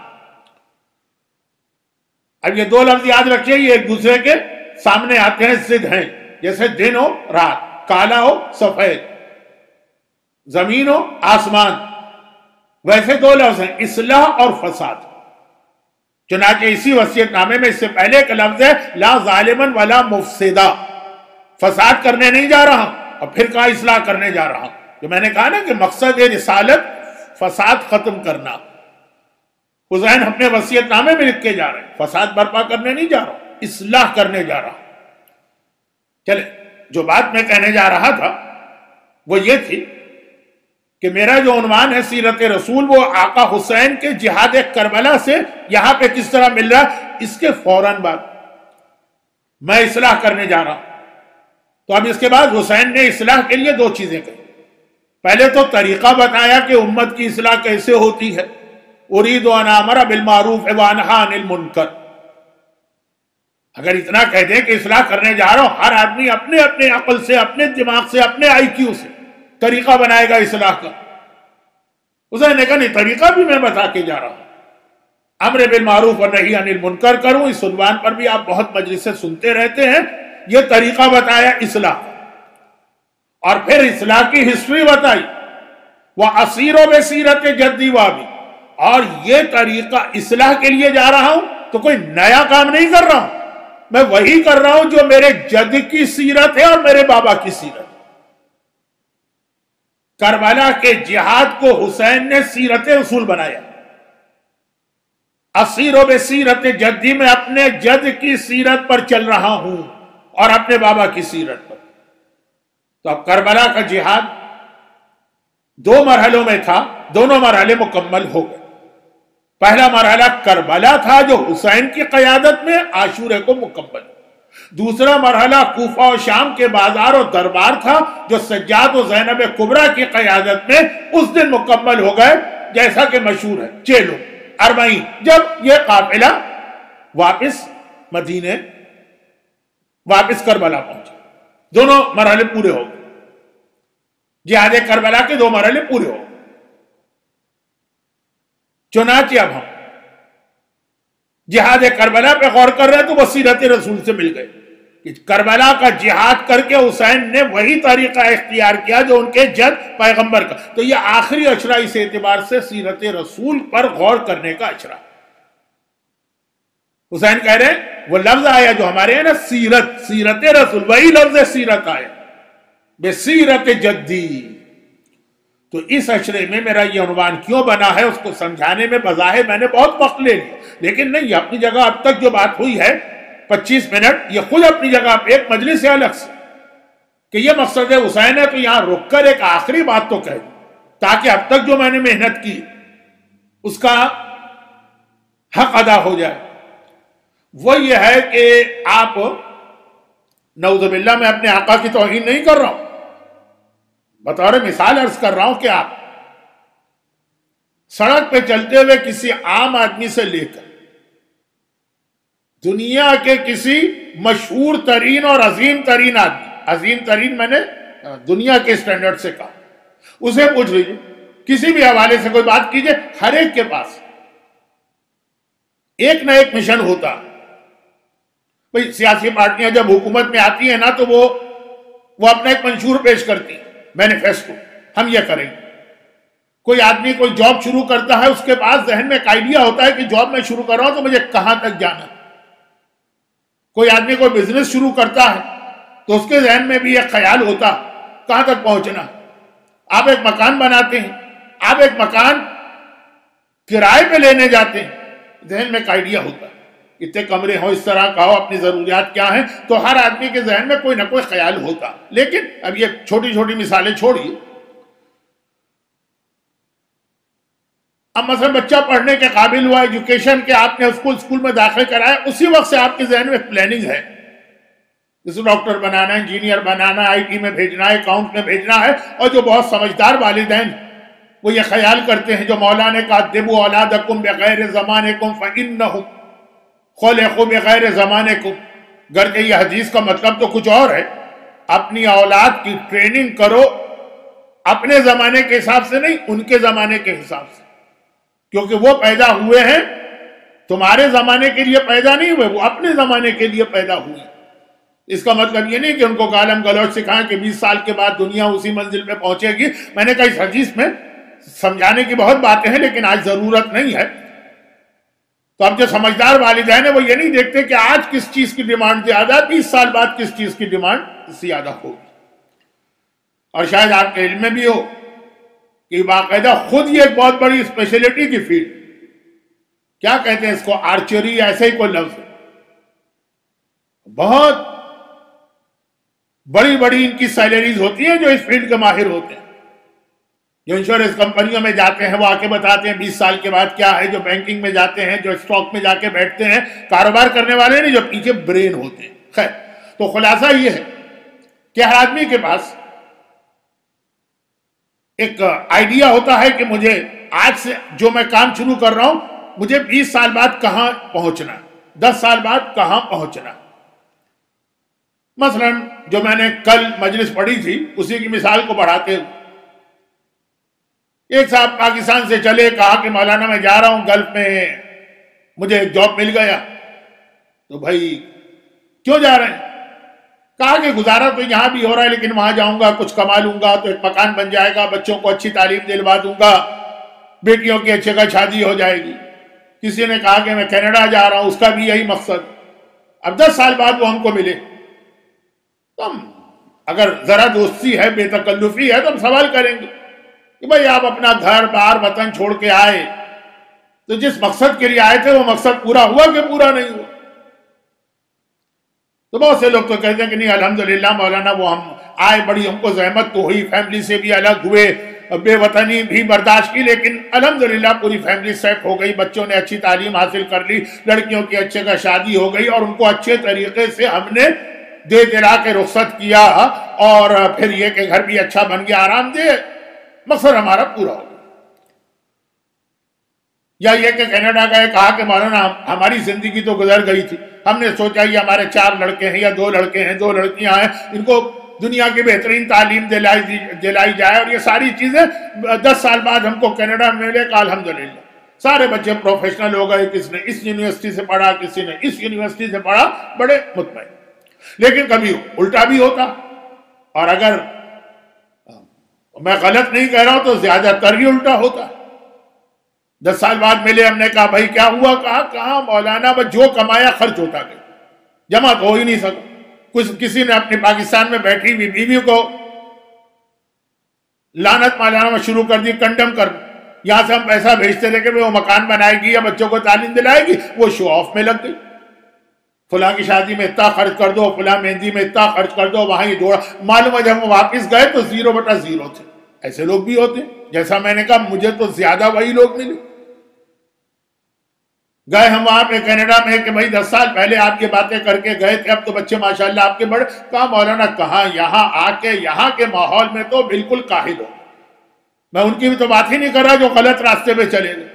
اب یہ دو لفظ یاد رکھیے، یہ ایک دوسرے کے سامنے آتے ہیں، ضد ہیں. جیسے دن ہو رات، کالا ہو سفید، زمین ہو آسمان، ویسے دو لفظ ہیں اصلاح اور فساد. چنانچہ اسی وصیت نامے میں اس سے پہلے ایک لفظ ہے لا ظالمن ولا مفسدہ. فساد کرنے نہیں جا رہا ہوں اور پھر کہا اصلاح کرنے جا رہا ہوں. جو میں نے کہا نا کہ مقصد ہے رسالت فساد ختم کرنا. حسین اپنے وصیت نامے میں لکھ کے جا رہے ہیں فساد برپا کرنے نہیں جا رہا ہوں، اصلاح کرنے جا رہا ہوں. چلے جو بات میں کہنے جا رہا تھا وہ یہ تھی کہ میرا جو عنوان ہے سیرت رسول، وہ آقا حسین کے جہاد کربلا سے یہاں پہ کس طرح مل رہا. اس کے فوراً بعد میں اصلاح کرنے جا رہا ہوں. تو اب اس کے بعد حسین نے اصلاح کے لیے دو چیزیں کہی. پہلے تو طریقہ بتایا کہ امت کی اصلاح کیسے ہوتی ہے. ارید ان آمر بالمعروف وانہی عن المنکر. اگر اتنا کہہ دیں کہ اصلاح کرنے جا رہا ہوں، ہر آدمی اپنے اپنے عقل سے، اپنے دماغ سے، اپنے آئی کیو سے طریقہ بنائے گا اصلاح کا. حسین نے کہا نہیں طریقہ بھی میں بتا کے جا رہا ہوں، امر بالمعروف و نہی عن المنکر کروں، اس عنوان پر بھی آپ بہت مجلس سے سنتے رہتے ہیں، یہ طریقہ بتایا اصلاح، اور پھر اصلاح کی ہسٹری بتائی، وَأَسِيرُ بِسِيرَةِ جَدِّي وَأَبِي، اور یہ طریقہ اصلاح کے لیے جا رہا ہوں تو کوئی نیا کام نہیں کر رہا ہوں، میں وہی کر رہا ہوں جو میرے جد کی سیرت ہے اور میرے بابا کی سیرت۔ کربلا کے جہاد کو حسین نے سیرت اصول بنایا، اسیرو بسیرت جدی، میں اپنے جد کی سیرت پر چل رہا ہوں اور اپنے بابا کی سیرت پر۔ تو اب کربلا کا جہاد دو مرحلوں میں تھا، دونوں مرحلے مکمل ہو گئے۔ پہلا مرحلہ کربلا تھا جو حسین کی قیادت میں عاشورے کو مکمل، دوسرا مرحلہ کوفہ و شام کے بازار و دربار تھا جو سجاد و زینب کبریٰ کی قیادت میں اس دن مکمل ہو گئے، جیسا کہ مشہور ہے چیلو اربعین، جب یہ قافلہ واپس مدینے واپس کربلا پہنچا، دونوں مرحلے پورے ہو گئے، جہاد کربلا کے دو مرحلے پورے ہو گئے۔ چنانچہ اب ہم جہاد کربلا پہ غور کر رہے ہیں تو وہ سیرت رسول سے مل گئے کہ کربلا کا جہاد کر کے حسین نے وہی طریقہ اختیار کیا جو ان کے جد پیغمبر کا۔ تو یہ آخری اشرہ اس اعتبار سے سیرت رسول پر غور کرنے کا اشرہ۔ حسین کہہ رہے ہیں وہ لفظ آیا جو ہمارے ہیں نا سیرت، سیرت رسول، وہی لفظ سیرت آیا، بے سیرت جدی۔ تو اس اشرے میں میرا یہ عنوان کیوں بنا ہے اس کو سمجھانے میں بظاہر میں نے بہت وقت لے لیا، لیکن نہیں، اپنی جگہ اب تک جو بات ہوئی ہے پچیس منٹ، یہ خود اپنی جگہ ایک مجلس ہے الگ سے کہ یہ مقصد حسین ہے، تو یہاں رک کر ایک آخری بات تو کہہ دوں تاکہ اب تک جو میں نے محنت کی اس کا حق ادا ہو جائے۔ وہ یہ ہے کہ آپ، نعوذ باللہ میں اپنے آقا کی توہین نہیں کر رہا ہوں، بطور مثال عرض کر رہا ہوں کہ آپ سڑک پہ چلتے ہوئے کسی عام آدمی سے لے کر دنیا کے کسی مشہور ترین اور عظیم ترین آدمی، عظیم ترین میں نے دنیا کے اسٹینڈرڈ سے کہا، اسے پوچھ لیجیے، کسی بھی حوالے سے کوئی بات کیجیے، ہر ایک کے پاس ایک نہ ایک مشن ہوتا۔ بھئی سیاسی پارٹیاں جب حکومت میں آتی ہیں نا تو وہ وہ اپنا ایک منشور پیش کرتی ہیں، مینیفیسٹو، ہم یہ کریں گے۔ کوئی آدمی کوئی جاب شروع کرتا ہے، اس کے پاس ذہن میں ایک آئیڈیا ہوتا ہے کہ جاب میں شروع کر رہا ہوں تو مجھے کہاں تک جانا۔ کوئی آدمی کوئی بزنس شروع کرتا ہے تو اس کے ذہن میں بھی ایک خیال ہوتا کہاں تک پہنچنا۔ آپ ایک مکان بناتے ہیں، آپ ایک مکان کرائے پہ لینے جاتے ہیں، ذہن میں ایک آئیڈیا ہوتا ہے، اتنے کمرے ہوں، اس طرح کا ہو، اپنی ضروریات کیا ہیں، تو ہر آدمی کے ذہن میں کوئی نہ کوئی خیال ہوتا۔ لیکن اب یہ چھوٹی چھوٹی مثالیں چھوڑیے، اب مثلا بچہ پڑھنے کے قابل ہوا، ایجوکیشن کے آپ نے اس کو اسکول میں داخل کرایا، اسی وقت سے آپ کے ذہن میں پلاننگ ہے، جسے ڈاکٹر بنانا ہے، انجینئر بنانا ہے، آئی ٹی میں بھیجنا ہے، اکاؤنٹ میں بھیجنا ہے۔ اور جو بہت سمجھدار والدین وہ یہ خیال کرتے ہیں، جو مولا نے کہا دبوا اولادکم بغیر زمانکم فانہم خلقوا بغیر زمانکم، گرچہ یہ حدیث کا مطلب تو کچھ اور ہے، اپنی اولاد کی ٹریننگ کرو اپنے زمانے کے حساب سے نہیں، ان کے زمانے کے حساب سے، کیونکہ وہ پیدا ہوئے ہیں تمہارے زمانے کے لیے پیدا نہیں ہوئے، وہ اپنے زمانے کے لیے پیدا ہوئے۔ اس کا مطلب یہ نہیں کہ ان کو گالم گلوچ سکھائیں کہ بیس سال کے بعد دنیا اسی منزل پہ پہنچے گی۔ میں نے کہا اس حدیث میں سمجھانے کی بہت باتیں ہیں لیکن آج ضرورت نہیں ہے۔ تو اب جو سمجھدار والدین ہیں وہ یہ نہیں دیکھتے کہ آج کس چیز کی ڈیمانڈ زیادہ ہے، بیس سال بعد کس چیز کی ڈیمانڈ زیادہ ہوگی۔ اور شاید آپ کے علم میں بھی ہو کہ باقاعدہ خود یہ ایک بہت بڑی اسپیشلٹی کی فیلڈ، کیا کہتے ہیں اس کو، آرچری، ایسے ہی کوئی لفظ، بہت بڑی بڑی ان کی سیلریز ہوتی ہیں جو اس فیلڈ کے ماہر ہوتے ہیں۔ جو انشورنس کمپنیوں میں جاتے ہیں وہ آ کے بتاتے ہیں بیس سال کے بعد کیا ہے، جو بینکنگ میں جاتے ہیں، جو اسٹاک میں جا کے بیٹھتے ہیں، کاروبار کرنے والے نہیں، جو پیچھے برین ہوتے ہیں۔ خیر، تو خلاصہ یہ ہے کہ ہر آدمی کے پاس ایک آئیڈیا ہوتا ہے کہ مجھے آج سے جو میں کام شروع کر رہا ہوں مجھے بیس سال بعد کہاں پہنچنا، دس سال بعد کہاں پہنچنا۔ مثلا جو میں نے کل مجلس پڑھی تھی اسی کی مثال کو بڑھاتے ہوئے، ایک صاحب پاکستان سے چلے، کہا کہ مولانا میں جا رہا ہوں گلف میں، مجھے ایک جاب مل گیا۔ تو بھائی کیوں جا رہے ہیں؟ کہا کہ گزارا تو یہاں بھی ہو رہا ہے لیکن وہاں جاؤں گا، کچھ کما لوں گا تو ایک مکان بن جائے گا، بچوں کو اچھی تعلیم دلوا دوں گا، بیٹیوں کی اچھے کا شادی ہو جائے گی۔ کسی نے کہا کہ میں کینیڈا جا رہا ہوں، اس کا بھی یہی مقصد۔ اب دس سال بعد وہ ہم کو ملے تو ہم اگر ذرا دوستی ہے، بے تکلفی ہے، تو ہم سوال کریں گے کہ بھائی آپ اپنا گھر بار وطن چھوڑ کے آئے تو جس مقصد کے لیے آئے تھے وہ مقصد پورا ہوا کہ پورا نہیں ہوا؟ تو بہت سے لوگ تو کہتے ہیں کہ نہیں الحمدللہ مولانا وہ ہم آئے، بڑی ہم کو زحمت تو ہوئی، فیملی سے بھی الگ ہوئے، بے وطنی بھی برداشت کی، لیکن الحمدللہ پوری فیملی سیٹ ہو گئی، بچوں نے اچھی تعلیم حاصل کر لی، لڑکیوں کی اچھے کا شادی ہو گئی، اور ان کو اچھے طریقے سے ہم نے دے دلا کے رخصت کیا، اور پھر یہ کہ گھر بھی اچھا بن گیا، آرام دے، مقصد ہمارا پورا ہو گیا۔ یا یہ کہ کینیڈا گئے، کہا کہ مولانا ہماری زندگی تو گزر گئی تھی، ہم نے سوچا یہ ہمارے چار لڑکے ہیں یا دو لڑکے ہیں، دو لڑکیاں ہیں، ان کو دنیا کی بہترین تعلیم دلائی دلائی جائے، اور یہ ساری چیزیں دس سال بعد ہم کو کینیڈا میں ملے کہ الحمدللہ سارے بچے پروفیشنل ہو گئے، کس نے اس یونیورسٹی سے پڑھا، کسی نے اس یونیورسٹی سے پڑھا، بڑے مطمئن۔ لیکن کبھی الٹا بھی ہوتا، اور اگر میں غلط نہیں کہہ رہا ہوں تو زیادہ تر ہی الٹا ہوتا۔ دس سال بعد ملے، ہم نے کہا بھائی کیا ہوا؟ کہا کہاں مولانا بس جو کمایا خرچ ہوتا گیا، جمع تو ہو ہی نہیں سکا۔ کچھ کسی نے اپنی پاکستان میں بیٹھی ہوئی بیوی کو لعنت مولانا میں شروع کر دی، کنڈم کر، یہاں سے ہم پیسہ بھیجتے رہے کہ وہ مکان بنائے گی یا بچوں کو تعلیم دلائے گی، وہ شو آف میں لگ گئی، فلاں کی شادی میں اتنا خرچ کر دو، فلاں مہندی میں اتنا خرچ کر دو، وہاں یہ جوڑا، معلوم ہے جب وہ واپس گئے تو زیرو بٹا زیرو تھے۔ ایسے لوگ بھی ہوتے ہیں، جیسا میں نے کہا مجھے تو زیادہ وہی لوگ ملے۔ گئے ہم وہاں پہ کینیڈا میں کہ بھائی دس سال پہلے آپ یہ باتیں کر کے گئے تھے، اب تو بچے ماشاءاللہ آپ کے بڑے۔ کہا مولانا کہاں، یہاں آ کے یہاں کے ماحول میں تو بالکل کاہل ہو، میں ان کی بھی تو بات ہی نہیں کر رہا جو غلط راستے پہ چلے گئے۔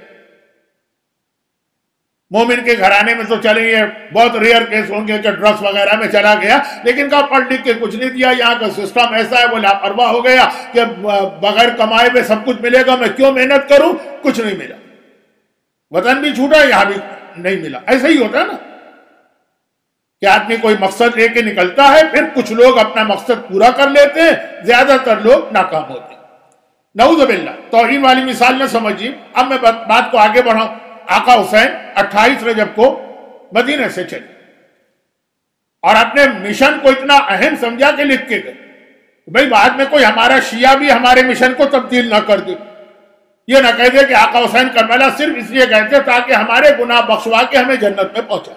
مومن کے گھرانے میں تو چلیں گے، بہت ریئر کیس ہوں گے کہ ڈرگس وغیرہ میں چلا گیا، لیکن کہا پڑھ لکھ کے کچھ نہیں دیا، یہاں کا سسٹم ایسا ہے، وہ لاپرواہ ہو گیا کہ بغیر کمائے میں سب کچھ ملے گا، میں کیوں محنت کروں، کچھ نہیں ملا، وطن بھی چھوٹا، یہاں بھی نہیں ملا۔ ایسا ہی ہوتا ہے نا کہ آدمی کوئی مقصد لے کے نکلتا ہے، پھر کچھ لوگ اپنا مقصد پورا کر لیتے ہیں، زیادہ تر لوگ ناکام ہوتے ہیں۔ نعوذ باللہ۔ توہین والی مثال نہ سمجھیے۔ اب میں بات کو آگے بڑھاؤں۔ آقا حسین اٹھائیس رجب کو مدینہ سے چلے اور اپنے مشن کو اتنا اہم سمجھا کہ لکھ کے گئے، بھئی بعد میں کوئی ہمارا شیعہ بھی ہمارے مشن کو تبدیل نہ کر دے، یہ نہ کہہ دے کہ آقا حسین کربلا صرف اس لیے گئے تھے تاکہ ہمارے گناہ بخشوا کے ہمیں جنت میں پہنچا۔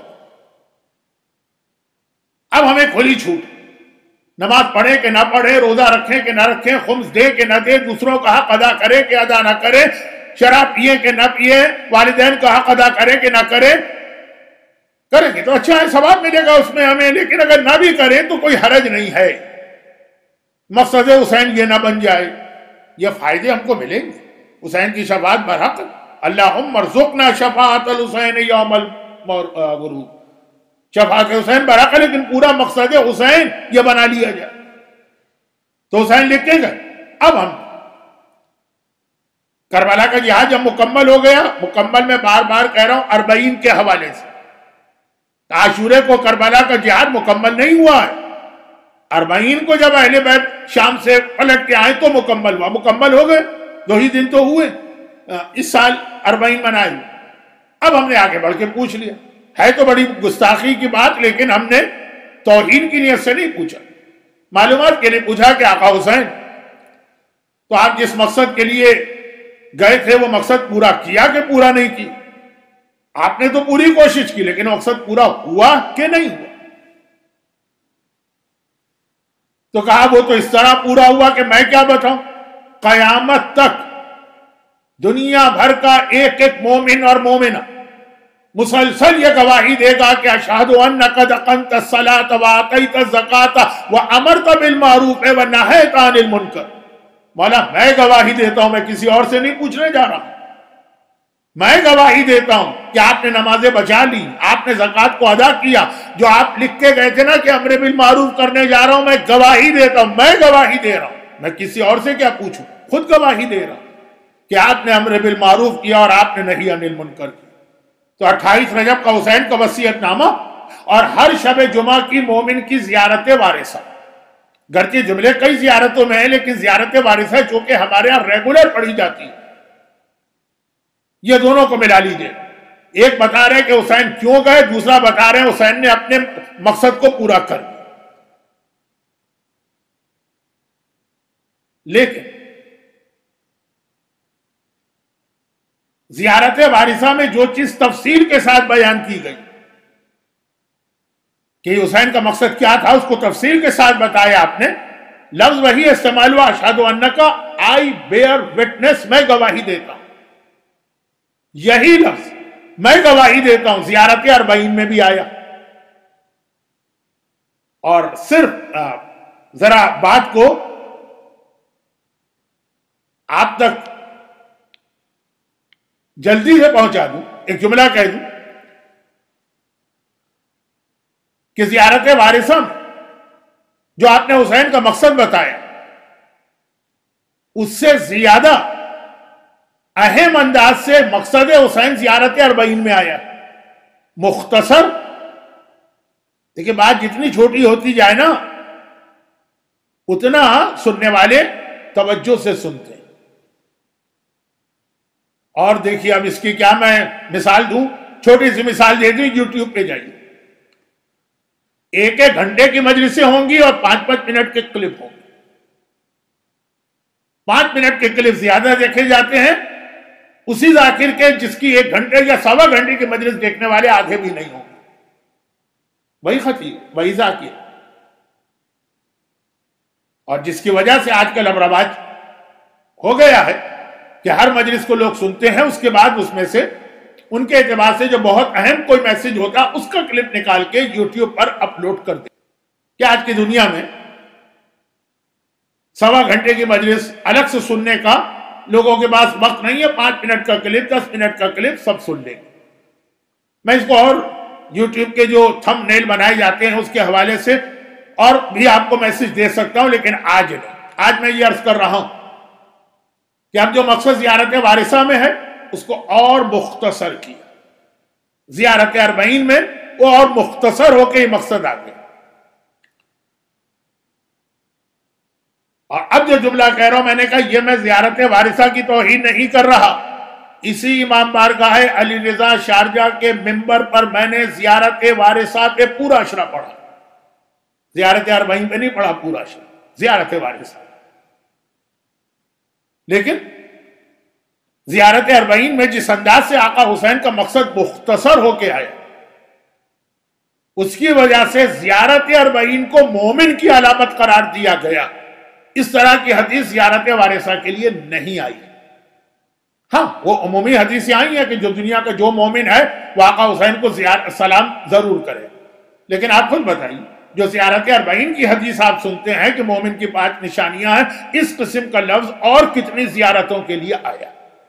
اب ہمیں کھلی چھوٹ، نماز پڑھیں کہ نہ پڑھیں، روزہ رکھیں کہ نہ رکھیں، خمس دے کہ نہ دے، دوسروں کا حق ادا کرے کہ ادا نہ کرے، شراب پیے کہ نہ پیے، والدین کا حق ادا کرے کہ نہ کرے۔ کریں گے تو اچھا ہے، ثواب ملے گا اس میں ہمیں، لیکن اگر نہ بھی کریں تو کوئی حرج نہیں ہے۔ مقصد حسین یہ نہ بن جائے، یہ فائدے ہم کو ملیں گے۔ حسین کی شفاعت برحق، اللہم ارزقنا شفاعت الحسین یوم الغروب، شفاعت حسین برحق، لیکن پورا مقصد حسین یہ بنا لیا جائے۔ تو حسین لکھ کے گئے۔ اب ہم کربلا کا جہاد جب مکمل ہو گیا، مکمل میں بار بار کہہ رہا ہوں اربعین کے حوالے سے، عاشورے کو کربلا کا جہاد مکمل نہیں ہوا ہے، اربعین کو جب اہل بیت شام سے پلٹ کے آئے تو مکمل ہوا، مکمل ہو گئے، دو ہی دن تو ہوئے، اس سال اربعین منائے ہوئے۔ اب ہم نے آگے بڑھ کے پوچھ لیا، ہے تو بڑی گستاخی کی بات، لیکن ہم نے توہین کی نیت سے نہیں پوچھا، معلومات کے لیے پوچھا کہ آقا حسین تو آپ جس مقصد کے لیے گئے تھے وہ مقصد پورا کیا کہ پورا نہیں کی؟ آپ نے تو پوری کوشش کی، لیکن مقصد پورا ہوا کہ نہیں ہوا؟ تو کہا وہ تو اس طرح پورا ہوا کہ میں کیا بتاؤں، قیامت تک دنیا بھر کا ایک ایک مومن اور مومنہ مسلسل یہ گواہی دے گا کہ اشہد انک قد اقمت الصلاۃ وآتیت الزکاۃ وامرت بالمعروف ونہیت عن المنکر۔ مولا میں گواہی دیتا ہوں، میں کسی اور سے نہیں پوچھنے جا رہا ہوں، میں گواہی دیتا ہوں کہ آپ نے نمازیں بچا لی، آپ نے زکوٰۃ کو ادا کیا، جو آپ لکھ کے گئے تھے نا کہ امر بالمعروف کرنے جا رہا ہوں، میں گواہی دیتا ہوں، میں گواہی دے رہا ہوں، میں کسی اور سے کیا پوچھوں، خود گواہی دے رہا ہوں کہ آپ نے امر بالمعروف کیا اور آپ نے نہی عن المنکر کیا. تو اٹھائیس رجب کا حسین کا وصیت نامہ اور ہر شب جمعہ کی مومن کی زیارت وارثہ. گرچہ جملے کئی زیارتوں میں ہیں لیکن زیارت وارثہ جو کہ ہمارے یہاں ریگولر پڑھی جاتی ہے، یہ دونوں کو ملا لیجئے. ایک بتا رہے کہ حسین کیوں گئے، دوسرا بتا رہے ہیں حسین نے اپنے مقصد کو پورا کر دیا. لیکن زیارت وارثہ میں جو چیز تفصیل کے ساتھ بیان کی گئی کہ حسین کا مقصد کیا تھا، اس کو تفصیل کے ساتھ بتایا آپ نے. لفظ وہی استعمال ہوا، اشہد انکا، آئی بیئر وٹنس، میں گواہی دیتا ہوں. یہی لفظ میں گواہی دیتا ہوں زیارت اربعین میں بھی آیا. اور صرف ذرا بات کو آپ تک جلدی سے پہنچا دوں، ایک جملہ کہہ دوں کہ زیارت وارثہ میں جو آپ نے حسین کا مقصد بتایا، اس سے زیادہ اہم انداز سے مقصد حسین زیارت اربعین میں آیا. مختصر، دیکھیں بات جتنی چھوٹی ہوتی جائے نا اتنا سننے والے توجہ سے سنتے ہیں. اور دیکھیے اب اس کی کیا میں مثال دوں، چھوٹی سی مثال دے دوں. یوٹیوب پہ جائیے، ایک ایک گھنٹے کی مجلسیں ہوں گی اور پانچ پانچ منٹ کے کلپ ہوں گے. پانچ منٹ کے کلپ زیادہ دیکھے جاتے ہیں اسی ذاکر کے جس کی ایک گھنٹے یا سوا گھنٹے کی مجلس دیکھنے والے آدھے بھی نہیں ہوں گے. وہی خطیب، وہی ذاکر، اور جس کی وجہ سے آج کل اب رواج ہو گیا ہے کہ ہر مجلس کو لوگ سنتے ہیں، اس کے بعد اس میں سے ان کے اعتبار سے جو بہت اہم کوئی میسج ہوتا اس کا کلپ نکال کے یوٹیوب پر اپلوڈ کر دیں. کہ آج کی دنیا میں سوا گھنٹے کی مجلس الگ سے سننے کا لوگوں کے پاس وقت نہیں ہے. پانچ منٹ کا کلپ، دس منٹ کا کلپ سب سن لیں گے. میں اس کو اور یوٹیوب کے جو تھم نیل بنائے جاتے ہیں اس کے حوالے سے اور بھی آپ کو میسج دے سکتا ہوں، لیکن آج نہیں. آج میں یہ عرض کر رہا ہوں کہ اب جو مقصد زیارت وارثہ میں ہے اس کو اور مختصر کیا. زیارت اربعین میں وہ اور مختصر ہو کے یہ مقصد آ گیا. اور اب جو جملہ کہہ رہا ہوں میں نے کہا یہ میں زیارت وارثہ کی توہین نہیں کر رہا. اسی امام بارگاہ علی رضا شارجہ کے منبر پر میں نے زیارت وارثہ پہ پورا اشرا پڑھا. زیارت اربعین پہ نہیں پڑھا، پورا اشرا زیارت وارثہ. لیکن زیارت اربعین میں جس انداز سے آقا حسین کا مقصد مختصر ہو کے آیا، اس کی وجہ سے زیارت اربعین کو مومن کی علامت قرار دیا گیا. اس طرح کی حدیث زیارت وارثہ کے لیے نہیں آئی. ہاں وہ عمومی حدیثیں آئی ہیں کہ جو دنیا کا جو مومن ہے وہ آقا حسین کو سلام ضرور کرے. لیکن آپ خود بتائیے جو زیارت اربعین کی حدیث آپ سنتے ہیں کہ مومن کی پانچ نشانیاں ہیں، اس قسم کا لفظ اور کتنی زیارتوں کے لیے آیا.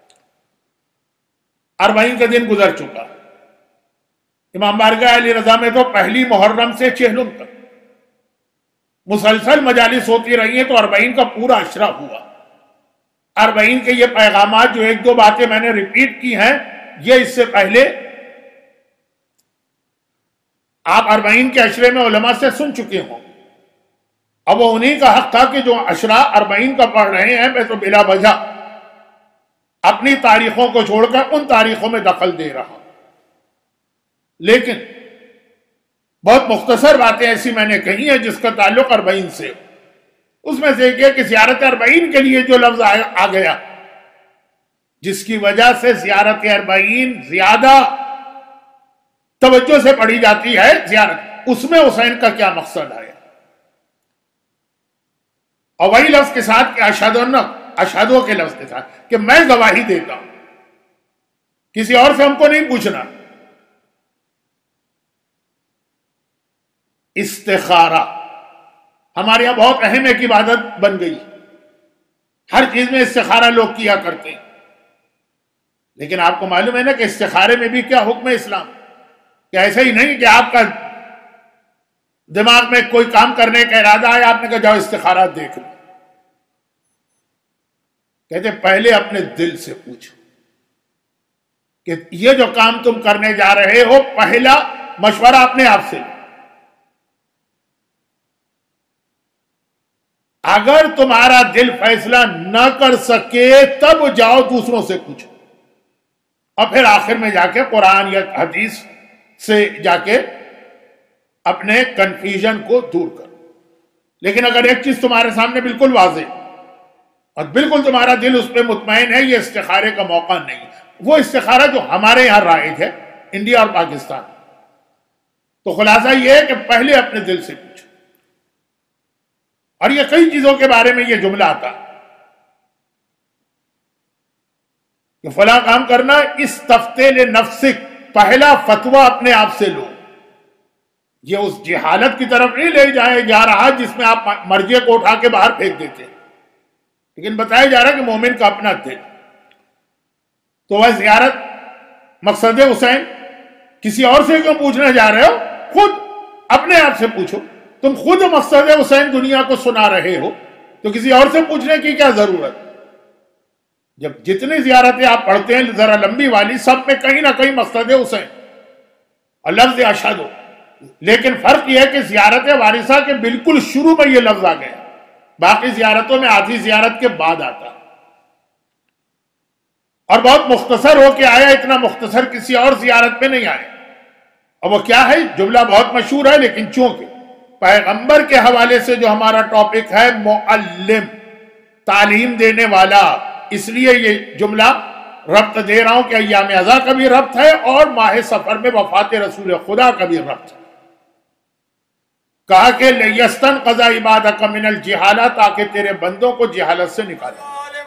اربعین کا دن گزر چکا. امام بارگاہ علی رضا میں تو پہلی محرم سے چہلم تک مسلسل مجالس ہوتی رہی ہیں، تو اربعین کا پورا اشرا ہوا. اربعین کے یہ پیغامات جو ایک دو باتیں میں نے ریپیٹ کی ہیں، یہ اس سے پہلے آپ اربعین کے اشرے میں علماء سے سن چکے ہوں. اب وہ انہی کا حق تھا کہ جو اشرا اربعین کا پڑھ رہے ہیں میں تو بلا وجہ اپنی تاریخوں کو چھوڑ کر ان تاریخوں میں دخل دے رہا ہوں. لیکن بہت مختصر باتیں ایسی میں نے کہی ہیں جس کا تعلق اربعین سے. اس میں سے یہ کہ زیارت اربعین کے لیے جو لفظ آ گیا جس کی وجہ سے زیارت اربعین زیادہ توجہ سے پڑھی جاتی ہے، زیارت، اس میں حسین کا کیا مقصد آیا. اور وہی لفظ کے ساتھ کہ اشہد و اشہدوں کے لفظ کے ساتھ کہ میں گواہی دیتا ہوں، کسی اور سے ہم کو نہیں پوچھنا. استخارہ ہمارے یہاں بہت اہم ایک عبادت بن گئی. ہر چیز میں استخارہ لوگ کیا کرتے ہیں. لیکن آپ کو معلوم ہے نا کہ استخارے میں بھی کیا حکم ہے اسلام، کہ ایسا ہی نہیں کہ آپ کا دماغ میں کوئی کام کرنے کا ارادہ ہے، آپ نے کہا جاؤ استخارات دیکھ لو. کہتے پہلے اپنے دل سے پوچھو کہ یہ جو کام تم کرنے جا رہے ہو، پہلا مشورہ اپنے آپ سے لو۔ اگر تمہارا دل فیصلہ نہ کر سکے تب جاؤ دوسروں سے پوچھو، اور پھر آخر میں جا کے قرآن یا حدیث سے جا کے اپنے کنفیوژن کو دور کرو۔ لیکن اگر ایک چیز تمہارے سامنے بالکل واضح اور بالکل تمہارا دل اس پہ مطمئن ہے، یہ استخارے کا موقع نہیں، وہ استخارہ جو ہمارے یہاں رائج ہے انڈیا اور پاکستان، تو خلاصہ یہ ہے کہ پہلے اپنے دل سے پوچھو۔ اور یہ کئی چیزوں کے بارے میں یہ جملہ آتا ہے کہ فلاں کام کرنا، استفتے لنفسک، پہلا فتویٰ اپنے آپ سے لو۔ یہ اس جہالت کی طرف نہیں لے جائے جا رہا جس میں آپ مرجے کو اٹھا کے باہر پھینک دیتے ہیں، لیکن بتایا جا رہا کہ مومن کا اپنا دل۔ تو وہ زیارت مقصد حسین کسی اور سے کیوں پوچھنے جا رہے ہو؟ خود اپنے آپ سے پوچھو۔ تم خود مقصد حسین دنیا کو سنا رہے ہو تو کسی اور سے پوچھنے کی کیا ضرورت؟ جب جتنی زیارتیں آپ پڑھتے ہیں ذرا لمبی والی، سب میں کہیں نہ کہیں مقصد حسین اور لفظ اشہد ہو، لیکن فرق یہ ہے کہ زیارت وارثہ کے بالکل شروع میں یہ لفظ آ گیا، باقی زیارتوں میں آدھی زیارت کے بعد آتا، اور بہت مختصر ہو کے آیا، اتنا مختصر کسی اور زیارت میں نہیں آیا۔ اور وہ کیا ہے؟ جملہ بہت مشہور ہے، لیکن چونکہ پیغمبر کے حوالے سے جو ہمارا ٹاپک ہے معلم، تعلیم دینے والا، اس لیے یہ جملہ ربط دے رہا ہوں کہ ایام ازا کا بھی ربط ہے اور ماہ سفر میں وفات رسول خدا کا بھی ربط ہے۔ کہا کہ لِيَسْتَنْقَذَ عِبَادَكَ مِنَ الْجِهَالَةِ، تاکہ تیرے بندوں کو جہالت سے نکالے۔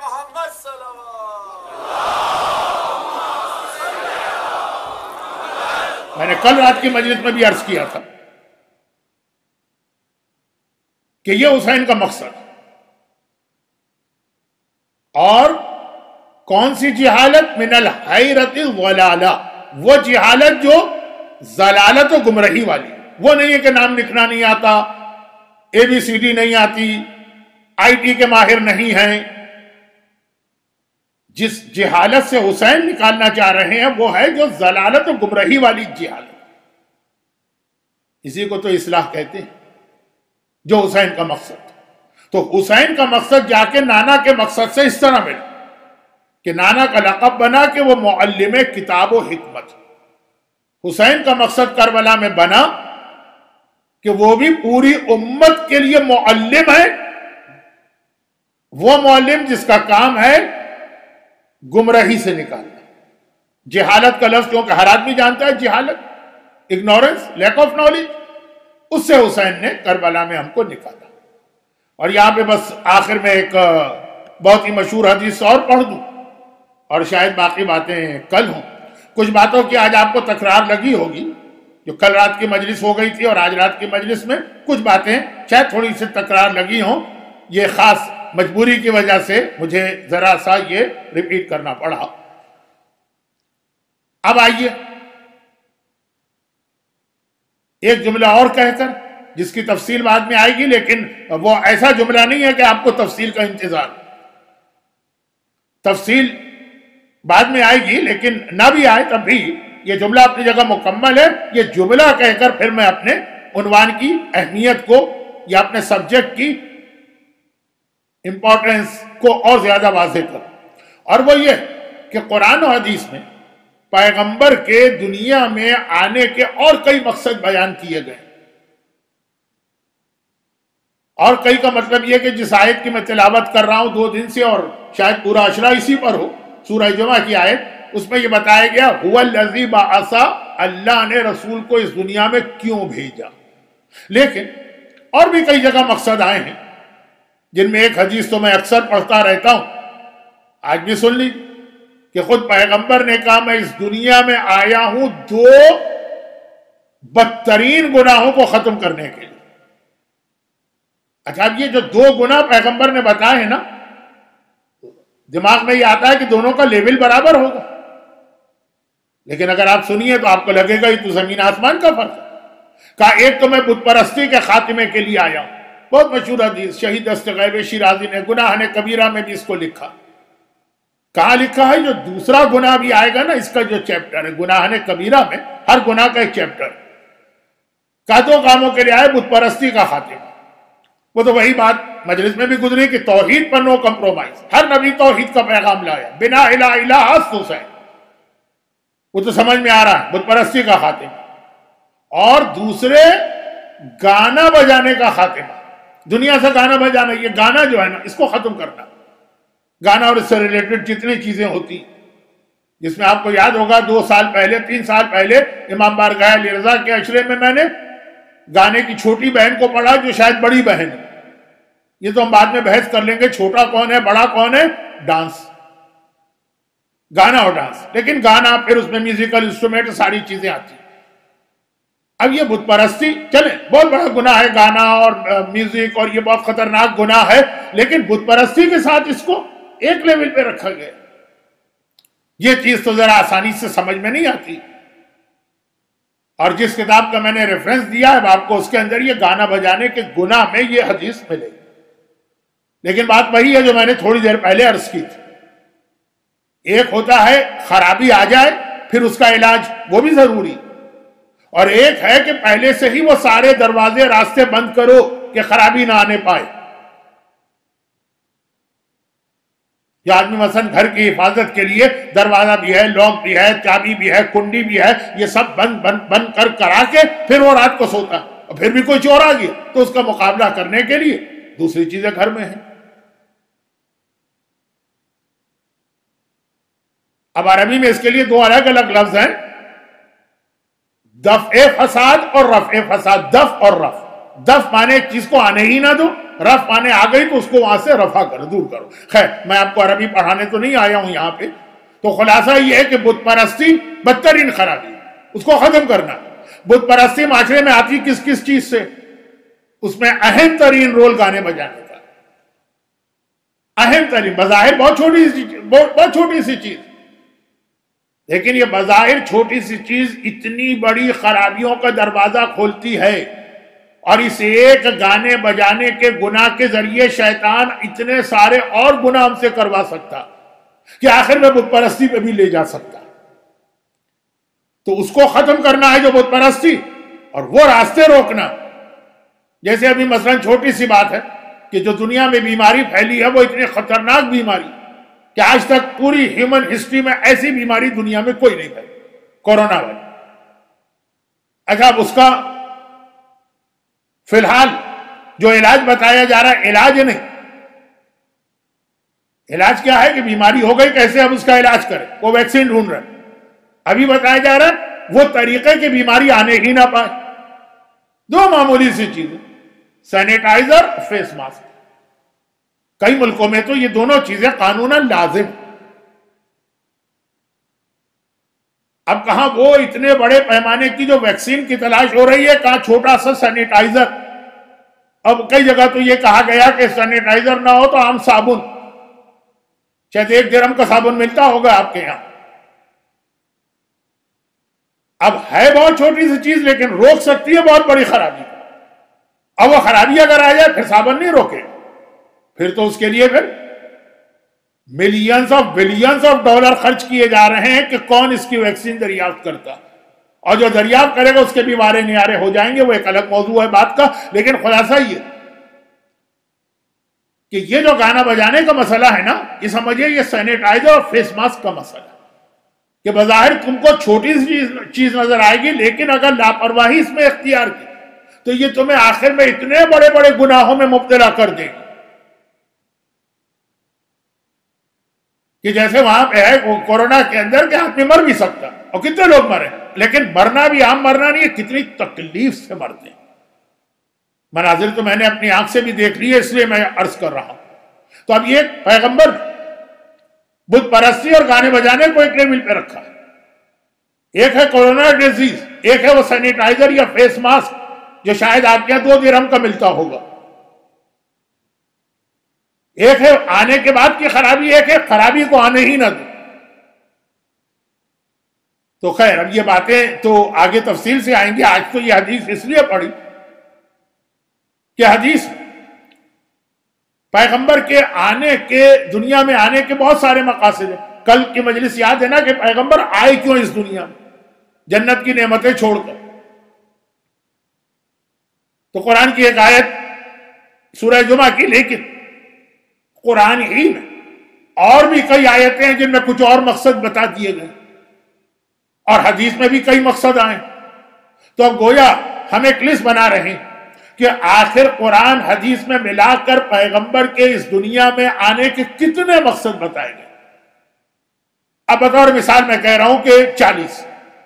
میں نے کل رات کی مجلس میں بھی عرض کیا تھا کہ یہ حسین کا مقصد، اور کون سی جہالت؟ من الحیرت الضلالہ، وہ جہالت جو ضلالت و گمراہی والی، وہ نہیں ہے کہ نام لکھنا نہیں آتا، اے بی سی ڈی نہیں آتی، آئی ٹی کے ماہر نہیں ہیں۔ جس جہالت سے حسین نکالنا چاہ رہے ہیں وہ ہے جو ضلالت و گمراہی والی جہالت، اسی کو تو اصلاح کہتے ہیں، جو حسین کا مقصد۔ تو حسین کا مقصد جا کے نانا کے مقصد سے اس طرح ملا کہ نانا کا لقب بنا کہ وہ معلم کتاب و حکمت۔ حسین کا مقصد کربلا میں بنا کہ وہ بھی پوری امت کے لیے معلم ہے، وہ معلم جس کا کام ہے گمراہی سے نکالنا۔ جہالت کا لفظ کیونکہ ہر آدمی جانتا ہے، جہالت، اگنورنس، لیک آف نالج، اس سے حسین نے کربلا میں ہم کو نکالا۔ اور یہاں پہ بس آخر میں ایک بہت ہی مشہور حدیث اور پڑھ دوں، اور شاید باقی باتیں کل ہوں۔ کچھ باتوں کی آج آپ کو تکرار لگی ہوگی، جو کل رات کی مجلس ہو گئی تھی اور آج رات کی مجلس میں کچھ باتیں شاید تھوڑی سی تکرار لگی ہوں، یہ خاص مجبوری کی وجہ سے مجھے ذرا سا یہ ریپیٹ کرنا پڑا۔ اب آئیے ایک جملہ اور کہہ کر، جس کی تفصیل بعد میں آئے گی، لیکن وہ ایسا جملہ نہیں ہے کہ آپ کو تفصیل کا انتظار، تفصیل بعد میں آئے گی، لیکن نہ بھی آئے تب بھی یہ جملہ اپنی جگہ مکمل ہے۔ یہ جملہ کہہ کر پھر میں اپنے عنوان کی اہمیت کو یا اپنے سبجیکٹ کی امپورٹنس کو اور زیادہ واضح کروں، اور وہ یہ کہ قرآن و حدیث میں پیغمبر کے دنیا میں آنے کے اور کئی مقصد بیان کیے گئے، اور کئی کا مطلب یہ کہ جس آیت کی میں تلاوت کر رہا ہوں دو دن سے، اور شاید پورا اشرا اسی پر ہو، سورہ جمعہ کی آیت، اس میں یہ بتایا گیا هو الذی بعث، اللہ نے رسول کو اس دنیا میں کیوں بھیجا۔ لیکن اور بھی کئی جگہ مقصد آئے ہیں، جن میں ایک حدیث تو میں اکثر پڑھتا رہتا ہوں، آج بھی سن لی، کہ خود پیغمبر نے کہا میں اس دنیا میں آیا ہوں دو بدترین گناہوں کو ختم کرنے کے لیے۔ اچھا، اب یہ جو دو گناہ پیغمبر نے بتائے ہیں نا، دماغ میں یہ آتا ہے کہ دونوں کا لیول برابر ہوگا، لیکن اگر آپ سنیے تو آپ کو لگے گا یہ تو زمین آسمان کا فرق ہے۔ کہا ایک تو میں بت پرستی کے خاتمے کے لیے آیا ہوں، بہت مشہور حدیث، شہید دست غیب شیرازی نے گناہ نے کبیرہ میں بھی اس کو لکھا، کہاں لکھا ہے جو دوسرا گناہ بھی آئے گا نا، اس کا جو چیپٹر ہے گناہ کبیرہ میں، ہر گناہ کا ایک چیپٹر کا دو کاموں کے لیے آئے، بت پرستی کا خاتمہ۔ وہ تو وہی بات مجلس میں بھی گزری کہ توحید پر نو کمپرومائز، ہر نبی توحید کا پیغام لایا، بنا الہ الہ حسن سے، وہ تو سمجھ میں آ رہا ہے، بت پرستی کا خاتمہ۔ اور دوسرے گانا بجانے کا خاتمہ، دنیا سے گانا بجانا، یہ گانا جو ہے نا اس کو ختم کرنا، گانا اور اس سے ریلیٹڈ جتنی چیزیں ہوتی، جس میں آپ کو یاد ہوگا دو سال پہلے تین سال پہلے امام بارگاہ علی رضا کے عشرے میں میں نے گانے کی چھوٹی بہن کو پڑھا جو شاید بڑی بہن ہے، یہ تو ہم بعد میں بحث کر لیں گے چھوٹا کون ہے بڑا کون ہے، ڈانس، گانا اور ڈانس، لیکن گانا پھر اس میں میوزیکل انسٹرومنٹ ساری چیزیں آتی۔ اب یہ بت پرستی چلیں بہت بڑا گناہ ہے گانا اور میوزک، اور یہ بہت خطرناک گناہ ہے، لیکن بت پرستی کے ساتھ اس کو ایک لیول پہ رکھا گیا، یہ چیز تو ذرا آسانی سے سمجھ میں نہیں آتی۔ اور جس کتاب کا میں نے ریفرنس دیا ہے آپ کو، اس کے اندر یہ گانا بجانے کے گناہ میں یہ حدیث ملے، لیکن بات وہی ہے جو میں نے تھوڑی دیر پہلے عرض کی تھی، ایک ہوتا ہے خرابی آ جائے پھر اس کا علاج، وہ بھی ضروری، اور ایک ہے کہ پہلے سے ہی وہ سارے دروازے راستے بند کرو کہ خرابی نہ آنے پائے۔ یا آدمی مثلا گھر کی حفاظت کے لیے دروازہ بھی ہے، لاک بھی ہے، چابی بھی ہے، کنڈی بھی ہے، یہ سب بند بند بند کر کرا کے پھر وہ رات کو سوتا، اور پھر بھی کوئی چور آ گیا تو اس کا مقابلہ کرنے کے لیے دوسری چیزیں گھر میں ہیں۔ اب عربی میں اس کے لیے دو الگ الگ لفظ ہیں، دفع فساد اور رفع فساد۔ دف اور رف، دف مانے چیز کو آنے ہی نہ دو، رف مانے آ گئی تو اس کو وہاں سے رفع کرو، دور کرو۔ خیر میں آپ کو عربی پڑھانے تو نہیں آیا ہوں یہاں پہ، تو خلاصہ یہ ہے کہ بت پرستی بدترین خرابی، اس کو ختم کرنا۔ بت پرستی معاشرے میں آتی کس کس چیز سے؟ اس میں اہم ترین رول گانے بجانے کا، اہم ترین، بظاہر بہت چھوٹی سی بہت چھوٹی سی چیز، لیکن یہ بظاہر چھوٹی سی چیز اتنی بڑی خرابیوں کا دروازہ کھولتی ہے، اور اس ایک گانے بجانے کے گناہ کے ذریعے شیطان اتنے سارے اور گناہ ہم سے کروا سکتا کہ آخر میں بت پرستی پہ بھی لے جا سکتا۔ تو اس کو ختم کرنا ہے جو بت پرستی، اور وہ راستے روکنا۔ جیسے ابھی مثلا چھوٹی سی بات ہے کہ جو دنیا میں بیماری پھیلی ہے وہ اتنی خطرناک بیماری کہ آج تک پوری ہیومن ہسٹری میں ایسی بیماری دنیا میں کوئی نہیں پھیلی، کورونا والی۔ اچھا اب اس کا فی الحال جو علاج بتایا جا رہا ہے، علاج نہیں، علاج کیا ہے کہ بیماری ہو گئی کیسے ہم اس کا علاج کریں، وہ ویکسین ڈھونڈ رہے ہیں۔ ابھی بتایا جا رہا ہے وہ طریقے کی بیماری آنے ہی نہ پائے، دو معمولی سی چیزیں، سینیٹائزر، فیس ماسک۔ کئی ملکوں میں تو یہ دونوں چیزیں قانوناً لازم۔ اب کہاں وہ اتنے بڑے پیمانے کی جو ویکسین کی تلاش ہو رہی ہے، کہاں چھوٹا سا سینیٹائزر۔ اب کئی جگہ تو یہ کہا گیا کہ سینیٹائزر نہ ہو تو عام صابن، شاید ایک درہم کا صابن ملتا ہوگا آپ کے یہاں۔ اب ہے بہت چھوٹی سی چیز لیکن روک سکتی ہے بہت بڑی خرابی۔ اب وہ خرابی اگر آ جائے پھر صابن نہیں روکے، پھر تو اس کے لیے پھر millions of billions of dollar خرچ کیے جا رہے ہیں کہ کون اس کی ویکسین دریافت کرتا، اور جو دریافت کرے گا اس کے بھی وارے نیارے ہو جائیں گے، وہ ایک الگ موضوع ہے بات کا۔ لیکن خلاصہ یہ کہ یہ جو گانا بجانے کا مسئلہ ہے نا، یہ سمجھئے یہ سینیٹائزر اور فیس ماسک کا مسئلہ ہے کہ بظاہر تم کو چھوٹی سی چیز نظر آئے گی، لیکن اگر لاپرواہی اس میں اختیار کی تو یہ تمہیں آخر میں اتنے بڑے بڑے گناہوں میں مبتلا کر دے گی کہ جیسے وہاں پہ ہے کورونا کے اندر کہ آدمی مر بھی سکتا، اور کتنے لوگ مرے، لیکن مرنا بھی عام مرنا نہیں ہے، کتنی تکلیف سے مرتے ہیں۔ مناظر تو میں نے اپنی آنکھ سے بھی دیکھ لی ہے، اس لیے میں عرض کر رہا ہوں۔ تو اب یہ پیغمبر بت پرستی اور گانے بجانے کو ایک لیول پہ رکھا ہے، ایک ہے کورونا ڈیزیز، ایک ہے وہ سینیٹائزر یا فیس ماسک جو شاید آپ کے یہاں دو درہم کا ملتا ہوگا، ایک ہے آنے کے بعد کی خرابی، ایک ہے خرابی کو آنے ہی نہ دو۔ تو خیر اب یہ باتیں تو آگے تفصیل سے آئیں گی، آج تو یہ حدیث اس لیے پڑھی کہ حدیث پیغمبر کے آنے کے دنیا میں آنے کے بہت سارے مقاصد ہیں. کل کی مجلس یاد ہے نا کہ پیغمبر آئے کیوں اس دنیا میں جنت کی نعمتیں چھوڑ کر. تو قرآن کی ایک آیت سورہ جمعہ کی، لیکن قرآن ہی میں اور بھی کئی آیتیں ہیں جن میں کچھ اور مقصد بتا دیے گئے، اور حدیث میں بھی کئی مقصد آئے. تو اب گویا ہم ایک لسٹ بنا رہے ہیں کہ آخر قرآن حدیث میں ملا کر پیغمبر کے اس دنیا میں آنے کے کتنے مقصد بتائے گئے. اب بطور مثال میں کہہ رہا ہوں کہ چالیس.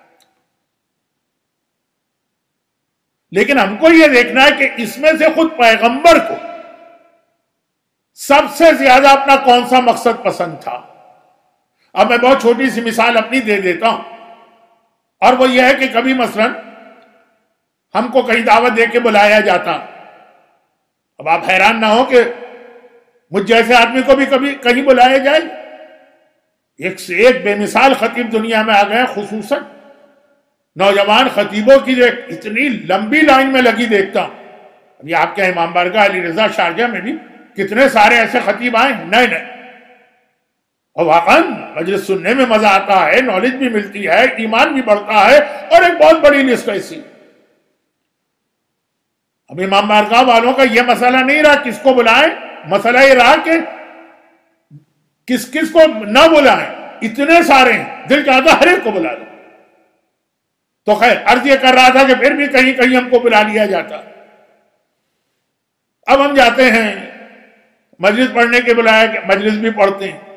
لیکن ہم کو یہ دیکھنا ہے کہ اس میں سے خود پیغمبر کو سب سے زیادہ اپنا کون سا مقصد پسند تھا. اب میں بہت چھوٹی سی مثال اپنی دے دیتا ہوں، اور وہ یہ ہے کہ کبھی مثلا ہم کو کہیں دعوت دے کے بلایا جاتا. اب آپ حیران نہ ہو کہ مجھ جیسے آدمی کو بھی کبھی کہیں بلایا جائے. ایک سے ایک بے مثال خطیب دنیا میں آ گئے، خصوصاً نوجوان خطیبوں کی جو اتنی لمبی لائن میں لگی دیکھتا ہوں. ابھی آپ کے امام بارگاہ علی رضا شارجہ میں بھی کتنے سارے ایسے خطیب آئے ہیں نئے نئے، اور واقعاً مجلس سننے میں مزہ آتا ہے، نالج بھی ملتی ہے، ایمان بھی بڑھتا ہے، اور ایک بہت بڑی لسٹ ایسی. اب امام بارگاہ والوں کا یہ مسئلہ نہیں رہا کس کو بلائیں، مسئلہ یہ رہا کہ کس کس کو نہ بلائیں. اتنے سارے ہیں، دل چاہتا ہر ایک کو بلا لیں. تو خیر عرض یہ کر رہا تھا کہ پھر بھی کہیں کہیں ہم کو بلا لیا جاتا. اب ہم جاتے ہیں مجلس پڑھنے کے بلایا کہ مجلس بھی پڑھتے ہیں.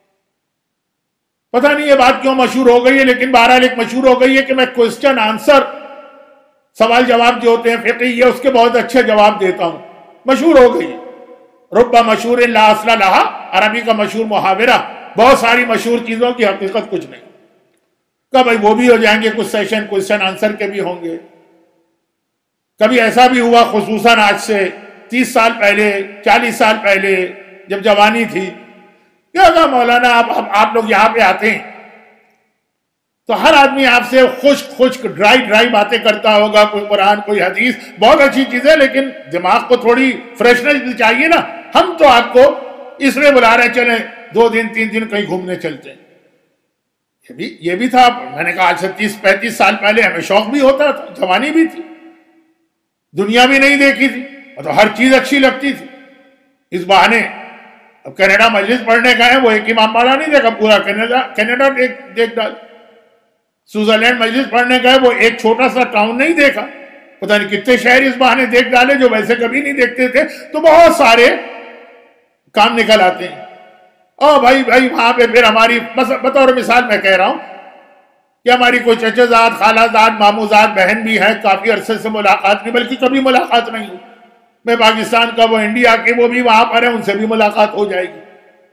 پتہ نہیں یہ بات کیوں مشہور ہو گئی ہے، لیکن بہرحال ایک مشہور ہو گئی ہے کہ میں کوسچن آنسر، سوال جواب جو ہوتے ہیں فقہی، یہ اس کے بہت اچھے جواب دیتا ہوں. مشہور ہو گئی. ربا مشہور لا اصل لہا، عربی کا مشہور محاورہ. بہت ساری مشہور چیزوں کی حقیقت کچھ نہیں. کہ بھائی وہ بھی ہو جائیں گے کچھ سیشن کوسچن آنسر کے بھی ہوں گے. کبھی ایسا بھی ہوا خصوصاً آج سے تیس سال پہلے، چالیس سال پہلے جب جوانی تھی، کیا کہا مولانا آپ آپ لوگ یہاں پہ آتے ہیں تو ہر آدمی آپ سے خشک خشک ڈرائی ڈرائی باتیں کرتا ہوگا، کوئی قرآن کوئی حدیث، بہت اچھی چیز ہے، لیکن دماغ کو تھوڑی فریشنس بھی چاہیے نا. ہم تو آپ کو اس لیے بلا رہے چلیں دو دن تین دن کہیں گھومنے چلتے ہیں. یہ بھی یہ بھی تھا. میں نے کہا آج سے تیس پینتیس سال پہلے ہمیں شوق بھی ہوتا تھا، جوانی بھی تھی، دنیا بھی نہیں دیکھی تھی، اور تو ہر چیز اچھی لگتی تھی. اس بہانے اب کینیڈا مجلس پڑھنے گئے ہیں، وہ ایک امام باڑہ نہیں دیکھا، پورا کینیڈا کینیڈا دیکھ دیکھ ڈال. سوئٹزرلینڈ مجلس پڑھنے گئے، وہ ایک چھوٹا سا ٹاؤن نہیں دیکھا. پتہ نہیں کتنے شہر اس بہانے دیکھ ڈالے جو ویسے کبھی نہیں دیکھتے تھے. تو بہت سارے کام نکل آتے ہیں. او بھائی بھائی وہاں پہ پھر ہماری بطور مثال میں کہہ رہا ہوں کہ ہماری کوئی چچا زاد، خالہ زاد، مامو زاد بہن بھی ہے، کافی عرصے سے ملاقات نہیں، بلکہ کبھی ملاقات نہیں ہوئی. میں پاکستان کا، وہ انڈیا کے، وہ بھی وہاں پر ہیں، ان سے بھی ملاقات ہو جائے گی.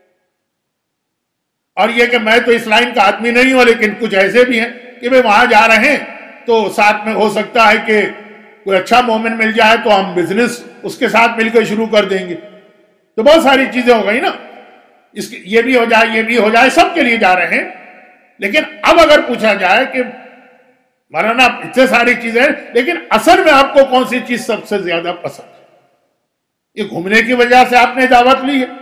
اور یہ کہ میں تو اس لائن کا آدمی نہیں ہوں، لیکن کچھ ایسے بھی ہیں کہ بھئی وہاں جا رہے ہیں تو ساتھ میں ہو سکتا ہے کہ کوئی اچھا مومن مل جائے تو ہم بزنس اس کے ساتھ مل کے شروع کر دیں گے. تو بہت ساری چیزیں ہو گئی نا، اس کی یہ بھی ہو جائے یہ بھی ہو جائے، سب کے لیے جا رہے ہیں. لیکن اب اگر پوچھا جائے کہ مولانا اتنے ساری چیزیں، لیکن اصل میں آپ کو کون سی چیز سب سے زیادہ پسند ہے؟ یہ گھومنے کی وجہ سے آپ نے دعوت لی ہے؟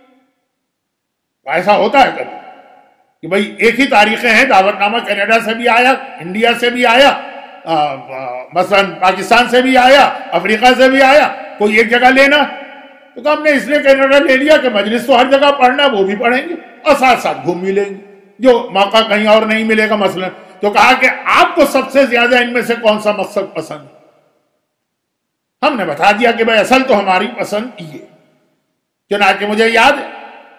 ایسا ہوتا ہے کبھی کہ بھئی ایک ہی تاریخیں ہیں، دعوت نامہ کینیڈا سے بھی آیا، انڈیا سے بھی آیا، مثلا پاکستان سے بھی آیا، افریقہ سے بھی آیا، کوئی ایک جگہ لینا. تو ہم نے اس لیے کینیڈا لے لیا کہ مجلس تو ہر جگہ پڑھنا، وہ بھی پڑھیں گے اور ساتھ ساتھ گھوم بھی لیں گے، جو موقع کہیں اور نہیں ملے گا مثلا. تو کہا کہ آپ کو سب سے زیادہ ان میں سے کون سا مقصد پسند ہے؟ ہم نے بتا دیا کہ بھائی اصل تو ہماری پسند یہ. چنانچہ مجھے یاد ہے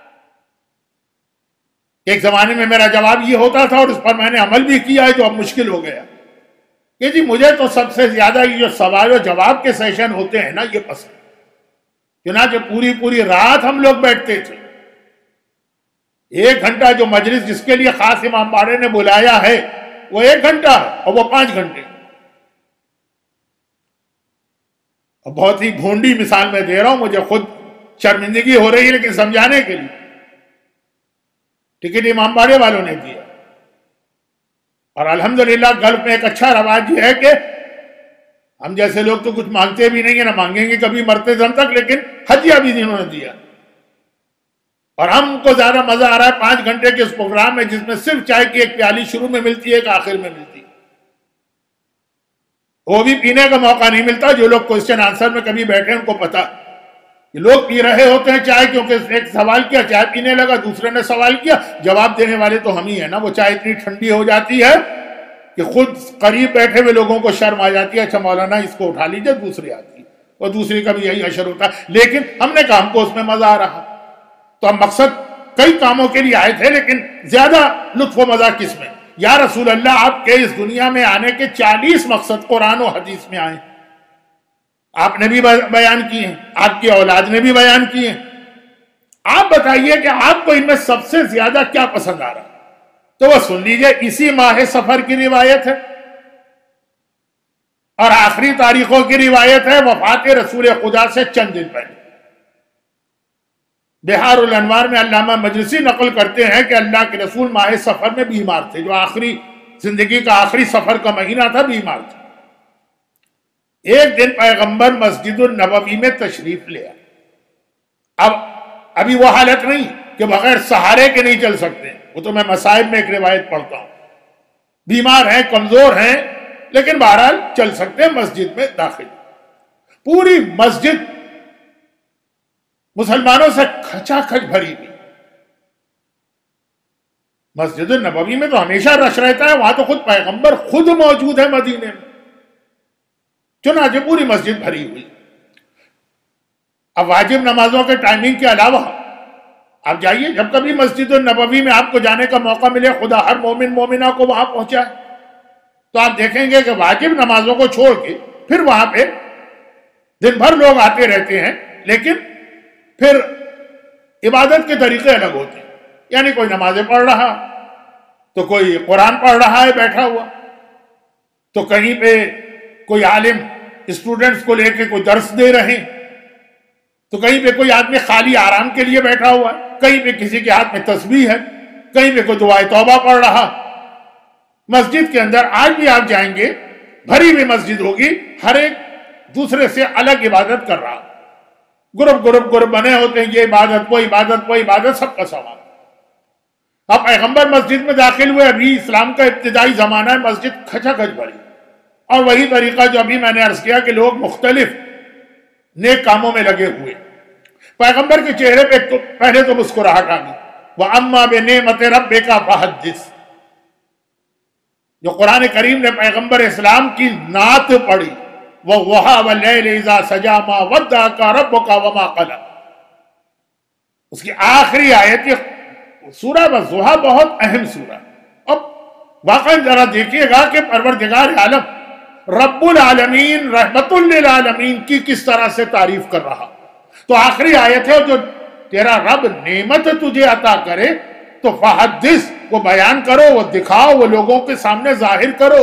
ایک زمانے میں میرا جواب یہ ہوتا تھا، اور اس پر میں نے عمل بھی کیا ہے، جو اب مشکل ہو گیا کہ جی مجھے تو سب سے زیادہ یہ جو سوال و جواب کے سیشن ہوتے ہیں نا، یہ پسند. چنانچہ پوری پوری رات ہم لوگ بیٹھتے تھے، ایک گھنٹہ جو مجلس جس کے لیے خاص امام باڑے نے بلایا ہے وہ ایک گھنٹہ ہے، اور وہ پانچ گھنٹے. اور بہت ہی بھونڈی مثال میں دے رہا ہوں، مجھے خود شرمندگی ہو رہی ہے، لیکن سمجھانے کے لیے ٹکٹ امام باڑے والوں نے دیا. اور الحمدللہ گلف میں ایک اچھا رواج یہ ہے کہ ہم جیسے لوگ تو کچھ مانگتے بھی نہیں ہیں، نہ مانگیں گے کبھی مرتے دم تک، لیکن ہدیہ بھی انہوں نے دیا. اور ہم کو زیادہ مزہ آ رہا ہے پانچ گھنٹے کے اس پروگرام میں جس میں صرف چائے کی ایک پیالی شروع میں ملتی ہے ایک آخر میں ملتی ہے، وہ بھی پینے کا موقع نہیں ملتا۔ جو لوگ کوشچن آنسر میں کبھی بیٹھے ان کو پتا کہ لوگ پی رہے ہوتے ہیں چائے، کیونکہ ایک سوال کیا چائے پینے لگا، دوسرے نے سوال کیا، جواب دینے والے تو ہم ہی ہیں نا۔ وہ چائے اتنی ٹھنڈی ہو جاتی ہے کہ خود قریب بیٹھے ہوئے لوگوں کو شرم آ جاتی ہے، اچھا مولانا اس کو اٹھا لیجیے، دوسری آتی ہے، اور دوسری کا بھی یہی اشر ہوتا ہے۔ لیکن ہم نے کہا ہم کو اس میں مزہ آ رہا، تو ہم مقصد کئی کاموں کے لیے آئے تھے، لیکن زیادہ لطف و مزہ کس میں؟ یا رسول اللہ آپ کے اس دنیا میں آنے کے چالیس مقصد قرآن و حدیث میں آئے، آپ نے بھی بیان کیے ہیں، آپ کی اولاد نے بھی بیان کیے ہیں۔ آپ بتائیے کہ آپ کو ان میں سب سے زیادہ کیا پسند آ رہا؟ تو وہ سن لیجئے، اسی ماہ سفر کی روایت ہے اور آخری تاریخوں کی روایت ہے، وفات رسول خدا سے چند دن پہلے۔ بہار الانوار میں علامہ مجلسی نقل کرتے ہیں کہ اللہ کے رسول ماہ سفر میں بیمار تھے، جو آخری زندگی کا آخری سفر کا مہینہ تھا، بیمار تھے۔ ایک دن پیغمبر مسجد النبوی میں تشریف لے آئے۔ اب ابھی وہ حالت نہیں کہ بغیر سہارے کے نہیں چل سکتے، وہ تو میں مصائب میں ایک روایت پڑھتا ہوں، بیمار ہیں، کمزور ہیں، لیکن بہرحال چل سکتے ہیں، مسجد میں داخل۔ پوری مسجد مسلمانوں سے کھچا کھچ بھری ہوئی۔ مسجد النبوی میں تو ہمیشہ رش رہتا ہے، وہاں تو خود پیغمبر خود موجود ہے مدینے میں، چنانچہ پوری مسجد بھری ہوئی۔ اب واجب نمازوں کے ٹائمنگ کے علاوہ آپ جائیے، جب کبھی مسجد النبوی میں آپ کو جانے کا موقع ملے، خدا ہر مومن مومنہ کو وہاں پہنچائے، تو آپ دیکھیں گے کہ واجب نمازوں کو چھوڑ کے پھر وہاں پہ دن بھر لوگ آتے رہتے ہیں، لیکن پھر عبادت کے طریقے الگ ہوتے ہیں۔ یعنی کوئی نمازیں پڑھ رہا، تو کوئی قرآن پڑھ رہا ہے بیٹھا ہوا، تو کہیں پہ کوئی عالم اسٹوڈنٹس کو لے کے کوئی درس دے رہے ہیں، تو کہیں پہ کوئی آدمی خالی آرام کے لیے بیٹھا ہوا ہے، کہیں پہ کسی کے ہاتھ میں تسبیح ہے، کہیں پہ کوئی دعائے توبہ پڑھ رہا۔ مسجد کے اندر آج بھی آپ جائیں گے، بھری ہوئی مسجد ہوگی، ہر ایک دوسرے سے الگ عبادت کر رہا، گروپ گروپ گروپ بنے ہوتے ہیں، یہ عبادت وہ عبادت وہ عبادت، سب کا سوال۔ اب پیغمبر مسجد میں داخل ہوئے، ابھی اسلام کا ابتدائی زمانہ ہے، مسجد کھچا کھچ بھری، اور وہی طریقہ جو ابھی میں نے عرض کیا کہ لوگ مختلف نیک کاموں میں لگے ہوئے۔ پیغمبر کے چہرے پہ تو پہلے تو مسکراہٹ آ گئی، وَأَمَّا بِنِعْمَةِ رَبِّكَ فَحَدِّثْ، جو قرآن کریم نے پیغمبر اسلام کی نعت پڑھی، وَالضُّحَىٰ وَاللَّيْلِ إِذَا سَجَىٰ مَا وَدَّعَكَ رَبُّكَ وَمَا قَلَىٰ، اس کی آخری آیت یہ سورہ والضحیٰ بہت اہم سورہ۔ اب واقعی ذرا دیکھیے گا کہ پروردگار عالم رب العالمین رحمت للعالمین کی کس طرح سے تعریف کر رہا۔ تو آخری آیت ہے، جو تیرا رب نعمت تجھے عطا کرے تو فحدث، وہ بیان کرو، وہ دکھاؤ، وہ لوگوں کے سامنے ظاہر کرو،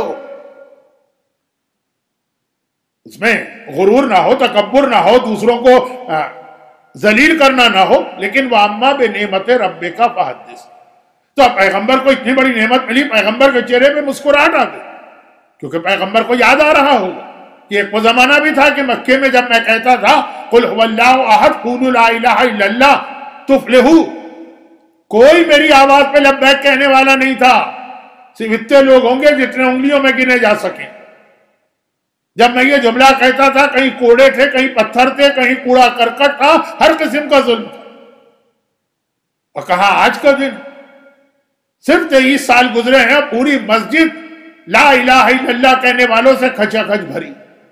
اس میں غرور نہ ہو، تکبر نہ ہو، دوسروں کو ذلیل کرنا نہ ہو، لیکن وَأَمَّا بِنِعْمَةِ رَبِّكَ فَحَدِّثْ۔ تو اب پیغمبر کو اتنی بڑی نعمت ملی، پیغمبر کے چہرے پہ مسکراہٹ آ گئی، کیونکہ پیغمبر کو یاد آ رہا ہوگا کہ ایک وہ زمانہ بھی تھا کہ مکے میں جب میں کہتا تھا قُلْ هُوَ اللَّهُ أَحَدٌ قُولُوا لَا إِلَٰهَ إِلَّا اللَّهُ تُفْلِحُوا، کوئی میری آواز پہ لبیک کہنے والا نہیں تھا، صرف اتنے لوگ ہوں گے جتنے انگلیوں میں گنے جا سکیں۔ جب میں یہ جملہ کہتا تھا، کہیں کوڑے تھے، کہیں پتھر تھے، کہیں کوڑا کرکٹ تھا، ہر قسم کا ظلم تھا۔ اور کہا آج کا دن، صرف تیئیس سال گزرے ہیں، پوری مسجد لا الہ الا اللہ کہنے والوں سے کھچا کھچ بھری۔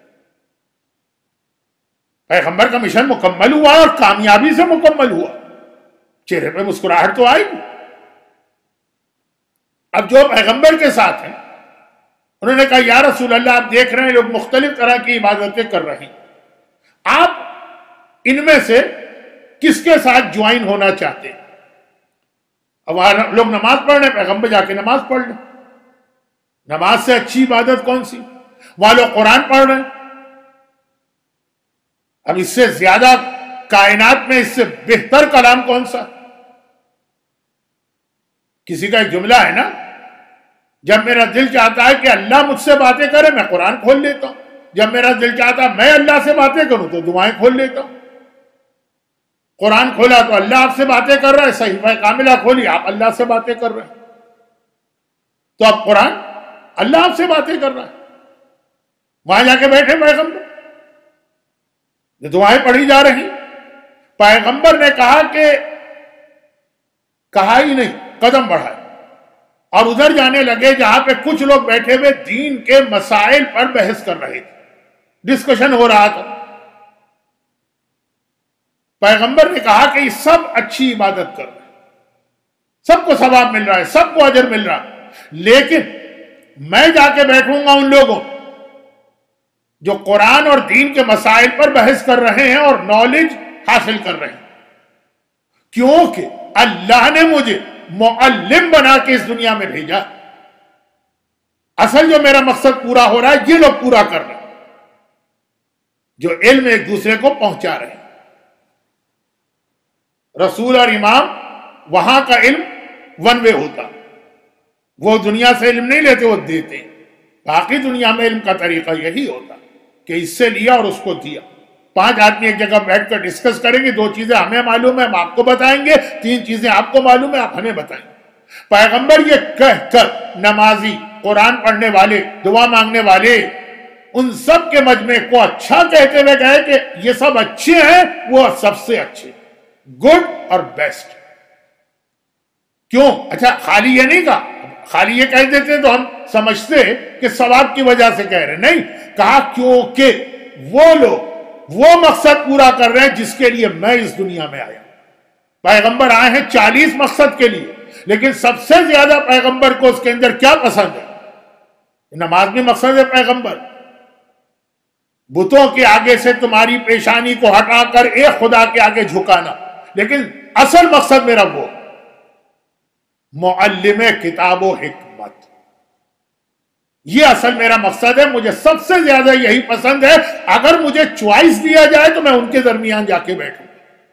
پیغمبر کا مشن مکمل ہوا اور کامیابی سے مکمل ہوا، چہرے پہ مسکراہٹ تو آئی۔ اب جو پیغمبر کے ساتھ ہیں انہوں نے کہا یا رسول اللہ آپ دیکھ رہے ہیں لوگ مختلف طرح کی عبادتیں کر رہے ہیں، آپ ان میں سے کس کے ساتھ جوائن ہونا چاہتے ہیں؟ اب لوگ نماز پڑھ رہے ہیں، پیغمبر جا کے نماز پڑھ لیں، نماز سے اچھی عبادت کون سی؟ وہاں لوگ قرآن پڑھ رہے ہیں، اب اس سے زیادہ کائنات میں اس سے بہتر کلام کون سا؟ کسی کا ایک جملہ ہے نا، جب میرا دل چاہتا ہے کہ اللہ مجھ سے باتیں کرے میں قرآن کھول لیتا ہوں، جب میرا دل چاہتا ہے میں اللہ سے باتیں کروں تو دعائیں کھول لیتا ہوں۔ قرآن کھولا تو اللہ آپ سے باتیں کر رہا ہے، صحیفہ کاملہ کھولی آپ اللہ سے باتیں کر رہے ہیں، تو اب قرآن اللہ آپ سے باتیں کر رہا ہے. وہاں جا کے بیٹھے پیغمبر، دعائیں پڑھی جا رہی، پیغمبر نے کہا کہ کہا ہی نہیں، قدم بڑھائے اور ادھر جانے لگے جہاں پہ کچھ لوگ بیٹھے ہوئے دین کے مسائل پر بحث کر رہے تھے، ڈسکشن ہو رہا تھا. پیغمبر نے کہا کہ یہ سب اچھی عبادت کر رہے ہیں، سب کو ثواب مل رہا ہے، سب کو اجر مل رہا ہے، لیکن میں جا کے بیٹھوں گا ان لوگوں جو قرآن اور دین کے مسائل پر بحث کر رہے ہیں اور نالج حاصل کر رہے ہیں، کیونکہ اللہ نے مجھے معلم بنا کے اس دنیا میں بھیجا. اصل جو میرا مقصد پورا ہو رہا ہے یہ لوگ پورا کر رہے ہیں جو علم ایک دوسرے کو پہنچا رہے ہیں. رسول اور امام وہاں کا علم ون وے ہوتا، وہ دنیا سے علم نہیں لیتے، وہ دیتے ہیں. باقی دنیا میں علم کا طریقہ یہی ہوتا کہ اس سے لیا اور اس کو دیا. پانچ آدمی ایک جگہ بیٹھ کر ڈسکس کریں گے، دو چیزیں ہمیں معلوم ہے ہم آپ کو بتائیں گے، تین چیزیں آپ کو معلوم ہے آپ ہمیں بتائیں گے. پیغمبر یہ کہہ کر نمازی، قرآن پڑھنے والے، دعا مانگنے والے، ان سب کے مجمع کو اچھا کہتے ہوئے گئے کہ یہ سب اچھے ہیں، وہ سب سے اچھے، گڈ اور بیسٹ. کیوں؟ اچھا خالی یہ نہیں کہا، خالی یہ کہہ دیتے تو ہم سمجھتے کہ ثواب کی وجہ سے کہہ رہے، نہیں کہا کیونکہ وہ لوگ وہ مقصد پورا کر رہے ہیں جس کے لیے میں اس دنیا میں آیا. پیغمبر آئے ہیں چالیس مقصد کے لیے، لیکن سب سے زیادہ پیغمبر کو اس کے اندر کیا پسند ہے؟ نماز بھی مقصد ہے پیغمبر. بتوں کے آگے سے تمہاری پیشانی کو ہٹا کر ایک خدا کے آگے جھکانا، لیکن اصل مقصد میرا وہ معلم کتاب و حکمت، یہ اصل میرا مقصد ہے. مجھے سب سے زیادہ یہی پسند ہے. اگر مجھے چوائس دیا جائے تو میں ان کے درمیان جا کے بیٹھوں.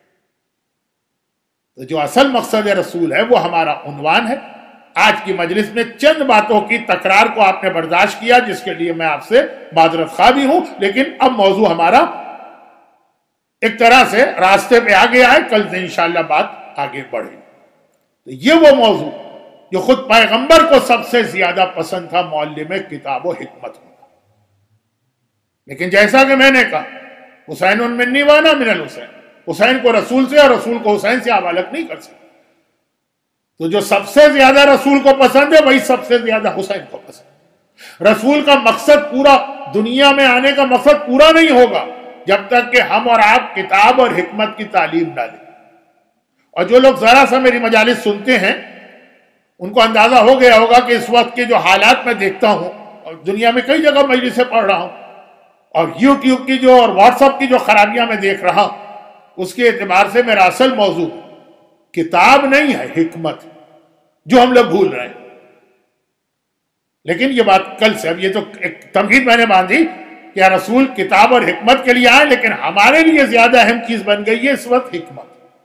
تو جو اصل مقصد رسول ہے وہ ہمارا عنوان ہے. آج کی مجلس میں چند باتوں کی تکرار کو آپ نے برداشت کیا جس کے لیے میں آپ سے معذرت خواہ بھی ہوں، لیکن اب موضوع ہمارا ایک طرح سے راستے پہ آگے آئے، کل سے انشاءاللہ بات آگے بڑھے. تو یہ وہ موضوع جو خود پیغمبر کو سب سے زیادہ پسند تھا، معلم کتاب و حکمت ہونا. لیکن جیسا کہ میں نے کہا، حسین منی وانا من الحسین، حسین کو رسول سے اور رسول کو حسین سے آپ الگ نہیں کر سکتے. تو جو سب سے زیادہ رسول کو پسند ہے وہی سب سے زیادہ حسین کو پسند. رسول کا مقصد پورا، دنیا میں آنے کا مقصد پورا نہیں ہوگا جب تک کہ ہم اور آپ کتاب اور حکمت کی تعلیم ڈالیں. اور جو لوگ ذرا سا میری مجالس سنتے ہیں ان کو اندازہ ہو گیا ہوگا کہ اس وقت کے جو حالات میں دیکھتا ہوں، اور دنیا میں کئی جگہ مجلسیں پڑھ رہا ہوں، اور یوٹیوب کی جو اور واٹس ایپ کی جو خرابیاں میں دیکھ رہا ہوں، اس کے اعتبار سے میرا اصل موضوع کتاب نہیں ہے، حکمت، جو ہم لوگ بھول رہے ہیں. لیکن یہ بات کل سے، اب یہ تو ایک تمہید میں نے باندھی کہ رسول کتاب اور حکمت کے لیے آئے، لیکن ہمارے لیے زیادہ اہم چیز بن گئی ہے اس وقت حکمت،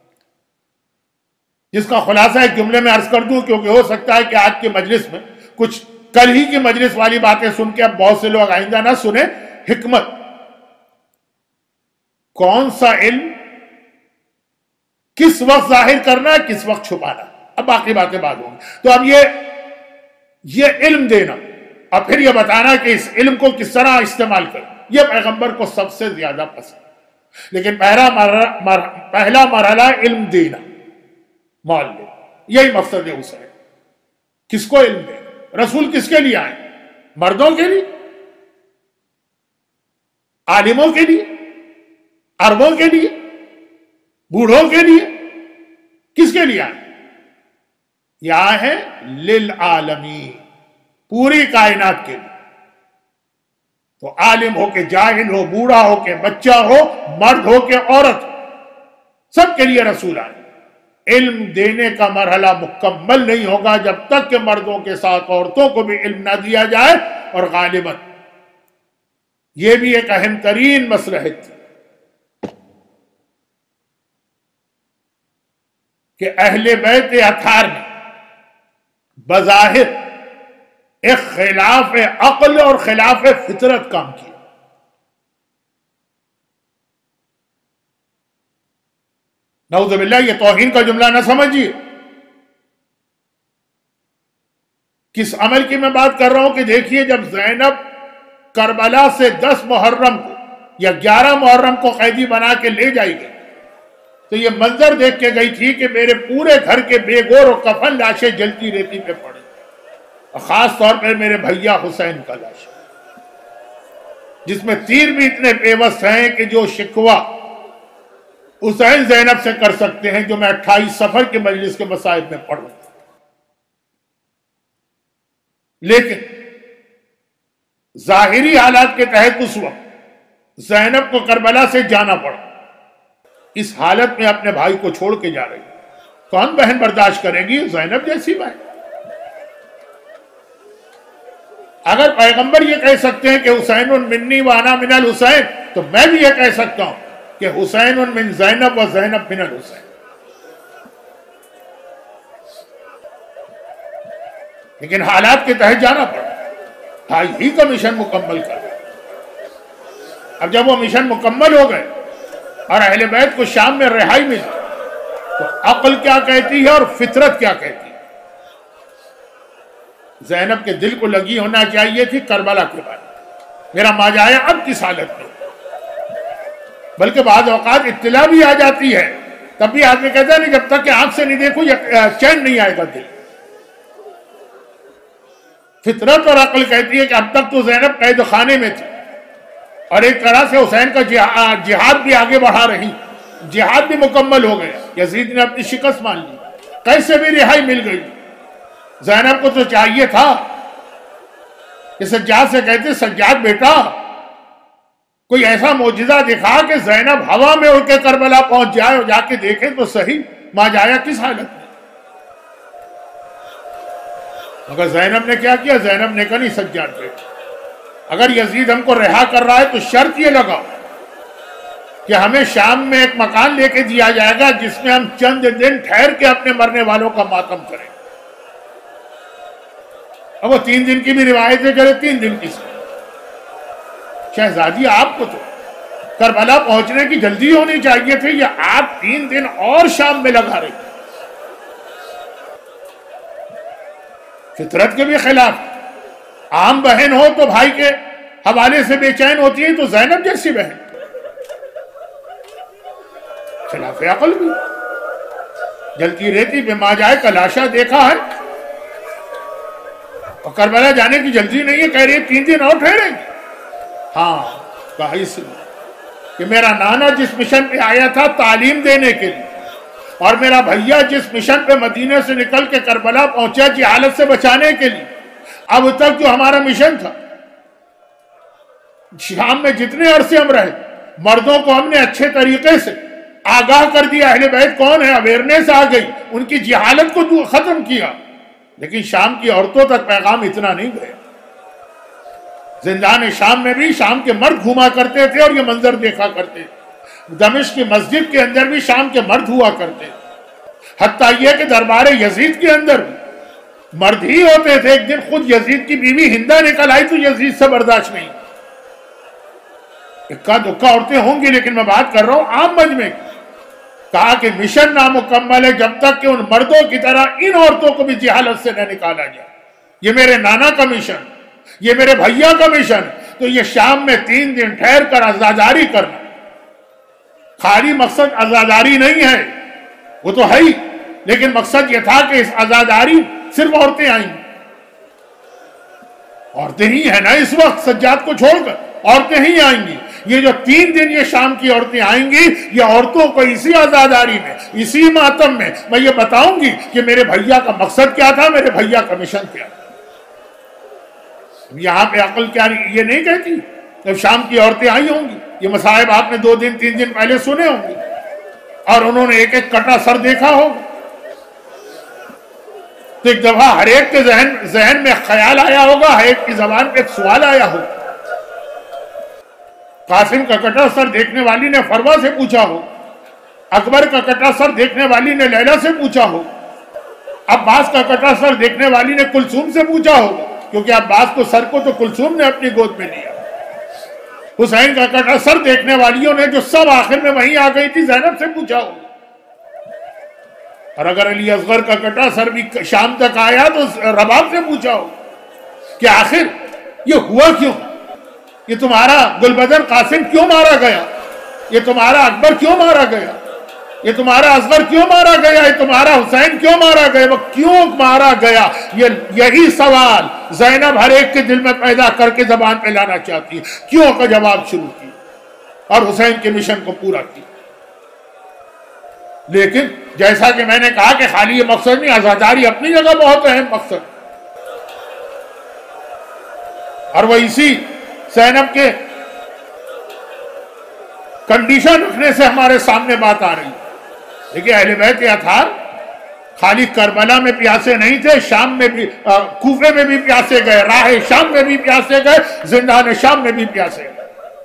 جس کا خلاصہ ایک جملے میں عرض کر دوں، کیونکہ ہو سکتا ہے کہ آج کی مجلس میں کچھ کل ہی کی مجلس والی باتیں سن کے اب بہت سے لوگ آئندہ نہ سنیں. حکمت کون سا علم کس وقت ظاہر کرنا ہے، کس وقت چھپانا. اب باقی باتیں بعد ہوں گی. تو اب یہ یہ علم دینا اور پھر یہ بتانا کہ اس علم کو کس طرح استعمال کریں، یہ پیغمبر کو سب سے زیادہ پسند. لیکن پہلا مرحلہ پہلا مرحلہ علم دینا، معلم، یہی مقصد ہے اسے. کس کو علم دے؟ رسول کس کے لیے آئے؟ مردوں کے لیے، عالموں کے لیے، عربوں کے لیے، بوڑھوں کے لیے، کس کے لیے آئے؟ یہ ہے للعالمین، پوری کائنات کے لیے. تو عالم ہو کہ جاہل ہو، بوڑھا ہو کہ بچہ ہو، مرد ہو کہ عورت، سب کے لیے رسول آئے. علم دینے کا مرحلہ مکمل نہیں ہوگا جب تک کہ مردوں کے ساتھ عورتوں کو بھی علم نہ دیا جائے. اور غالباً یہ بھی ایک اہم ترین مصلحت کہ اہل بیت اطہار نے بظاہر ایک خلاف عقل اور خلاف فطرت کام کیا. نعوذ باللہ، یہ توہین کا جملہ نہ سمجھیے۔ کس عمل کی میں بات کر رہا ہوں کہ دیکھیے، جب زینب کربلا سے دس محرم کو یا گیارہ محرم کو قیدی بنا کے لے جائی گئی تو یہ منظر دیکھ کے گئی تھی کہ میرے پورے گھر کے بے گور و کفن لاشیں جلتی ریتی پہ پڑی، اور خاص طور پہ میرے بھیا حسین کا لاش، جس میں تیر بھی اتنے پیوست ہیں کہ جو شکوہ حسین زینب سے کر سکتے ہیں، جو میں اٹھائیس سفر کے مجلس کے مصائب میں پڑھ رہا ہوں۔ لیکن ظاہری حالات کے تحت اس وقت زینب کو کربلا سے جانا پڑا، اس حالت میں اپنے بھائی کو چھوڑ کے جا رہی، کون بہن برداشت کرے گی؟ زینب جیسی بہن۔ اگر پیغمبر یہ کہہ سکتے ہیں کہ حسین منی وانا من الحسین، تو میں بھی یہ کہہ سکتا ہوں کہ حسین من زینب و زینب من الحسین۔ لیکن حالات کے تحت جانا پڑا، بھائی ہی کا مشن مکمل کر۔ اب جب وہ مشن مکمل ہو گئے اور اہل بیت کو شام میں رہائی ملی تو عقل کیا کہتی ہے اور فطرت کیا کہتی ہے؟ زینب کے دل کو لگی ہونا چاہیے تھی کربلا کے بعد میرا ماجایا اب کس حالت میں، بلکہ بعض اوقات اطلاع بھی آ جاتی ہے تب بھی آدمی کہتا ہے نہیں، جب تک کہ آنکھ سے نہیں دیکھو چین نہیں آئے گا دل۔ فطرت اور عقل کہتی ہے کہ اب تک تو زینب قید خانے میں تھی اور ایک طرح سے حسین کا جہاد بھی آگے بڑھا رہی، جہاد بھی مکمل ہو گیا، یزید نے اپنی شکست مان لی، کیسے بھی رہائی مل گئی۔ زینب کو تو چاہیے تھا کہ سجاد سے کہتے، سجاد بیٹا کوئی ایسا معجزہ دکھا کہ زینب ہوا میں اڑ کے کربلا پہنچ جائے اور جا کے دیکھے تو صحیح ماں جایا کس حالت میں۔ مگر زینب نے کیا کیا؟ زینب نے کہا نہیں سجاد بیٹا، اگر یزید ہم کو رہا کر رہا ہے تو شرط یہ لگا کہ ہمیں شام میں ایک مکان لے کے دیا جائے گا جس میں ہم چند دن ٹھہر کے اپنے مرنے والوں کا ماتم کریں۔ اب وہ تین دن کی بھی روایتیں کرے، تین دن کی سے شہزادی آپ کو تو کربلا پہنچنے کی جلدی ہونی چاہیے تھی، یا آپ تین دن اور شام میں لگا رہی؟ فطرت کے بھی خلاف، عام بہن ہو تو بھائی کے حوالے سے بے چین ہوتی ہے، تو زینب جیسی بہن خلاف عقل بھی، جلتی رہتی بے ماں جائے کا لاشا دیکھا ہے اور کربلا جانے کی جلدی نہیں ہے، کہہ رہی ہے تین دن اور ٹھہریں گے۔ ہاں کہا اس لیے کہ میرا نانا جس مشن پہ آیا تھا تعلیم دینے کے لیے، اور میرا بھیا جس مشن پہ مدینے سے نکل کے کربلا پہنچا جہالت سے بچانے کے لیے، اب تک جو ہمارا مشن تھا شام میں جتنے عرصے ہم رہے، مردوں کو ہم نے اچھے طریقے سے آگاہ کر دیا، اہل بیت کون ہے اویئرنیس آ گئی، ان کی جہالت کو ختم کیا، لیکن شام کی عورتوں تک پیغام اتنا نہیں گیا۔ زندان شام میں بھی شام کے مرد گھوما کرتے تھے اور یہ منظر دیکھا کرتے تھے، دمشق کی مسجد کے اندر بھی شام کے مرد ہوا کرتے تھے، حتیٰ یہ کہ دربار یزید کے اندر بھی مرد ہی ہوتے تھے۔ ایک دن خود یزید کی بیوی ہندہ نکل آئی تو یزید سے برداشت نہیں، اکا دکا عورتیں ہوں گی لیکن میں بات کر رہا ہوں عام مجمع کی۔ کہا کہ مشن نامکمل ہے جب تک کہ ان مردوں کی طرح ان عورتوں کو بھی جہالت سے نہ نکالا جائے۔ یہ میرے نانا کا مشن، یہ میرے بھیا کا مشن، تو یہ شام میں تین دن ٹھہر کر عزاداری کرنا، خالی مقصد عزاداری نہیں ہے، وہ تو ہے ہی، لیکن مقصد یہ تھا کہ اس عزاداری صرف عورتیں آئیں گی، عورتیں ہی ہیں نا اس وقت سجاد کو چھوڑ کر، عورتیں ہی آئیں گی۔ یہ جو تین دن یہ شام کی عورتیں آئیں گی، یہ عورتوں کو اسی عزاداری میں، اسی ماتم میں میں یہ بتاؤں گی کہ میرے بھیا کا مقصد کیا تھا، میرے بھیا کا مشن کیا تھا۔ یہاں پہ عقل کیا یہ نہیں کہتی جب شام کی عورتیں آئی ہوں گی، یہ مصائب آپ نے دو دن تین دن پہلے سنے ہوں گے اور انہوں نے ایک ایک کٹا سر دیکھا ہوگا، تو ایک دفعہ ہر ایک کے ذہن ذہن میں خیال آیا ہوگا، ہر ایک کی زبان پہ ایک سوال آیا ہوگا۔ قاسم کا کٹا سر دیکھنے والی نے فروا سے پوچھا ہو، اکبر کا کٹا سر دیکھنے والی نے لیلا سے پوچھا ہو، عباس کا کٹا سر دیکھنے والی نے کلثوم سے پوچھا ہوگا، کیونکہ عباس کو سر کو تو کلثوم نے اپنی گود میں لیا۔ حسین کا کٹا سر دیکھنے والیوں نے جو سب آخر میں وہیں آ گئی تھی زینب سے پوچھا ہوگا۔ اور اگر علی اصغر کا کٹا سر بھی شام تک آیا تو رباب سے پوچھا ہو کہ آخر یہ ہوا کیوں؟ یہ تمہارا گلبدر قاسم کیوں مارا گیا؟ یہ تمہارا اکبر کیوں مارا گیا؟ یہ تمہارا اصغر کیوں مارا گیا؟ یہ تمہارا حسین کیوں مارا گیا؟ وہ کیوں مارا گیا؟ یہ یہی سوال زینب ہر ایک کے دل میں پیدا کر کے زبان پہ لانا چاہتی ہے، کیوں کا جواب شروع کی اور حسین کے مشن کو پورا کیا۔ لیکن جیسا کہ میں نے کہا کہ خالی یہ مقصد نہیں، آزاداری اپنی جگہ بہت اہم مقصد، اور وہ اسی زینب کے کنڈیشن رکھنے سے ہمارے سامنے بات آ رہی ہے۔ دیکھیے اہل بیت اطہار خالی کربلا میں پیاسے نہیں تھے، شام میں بھی، کوفے میں بھی پیاسے گئے، راہ شام میں بھی پیاسے گئے، زندان شام میں بھی پیاسے گئے۔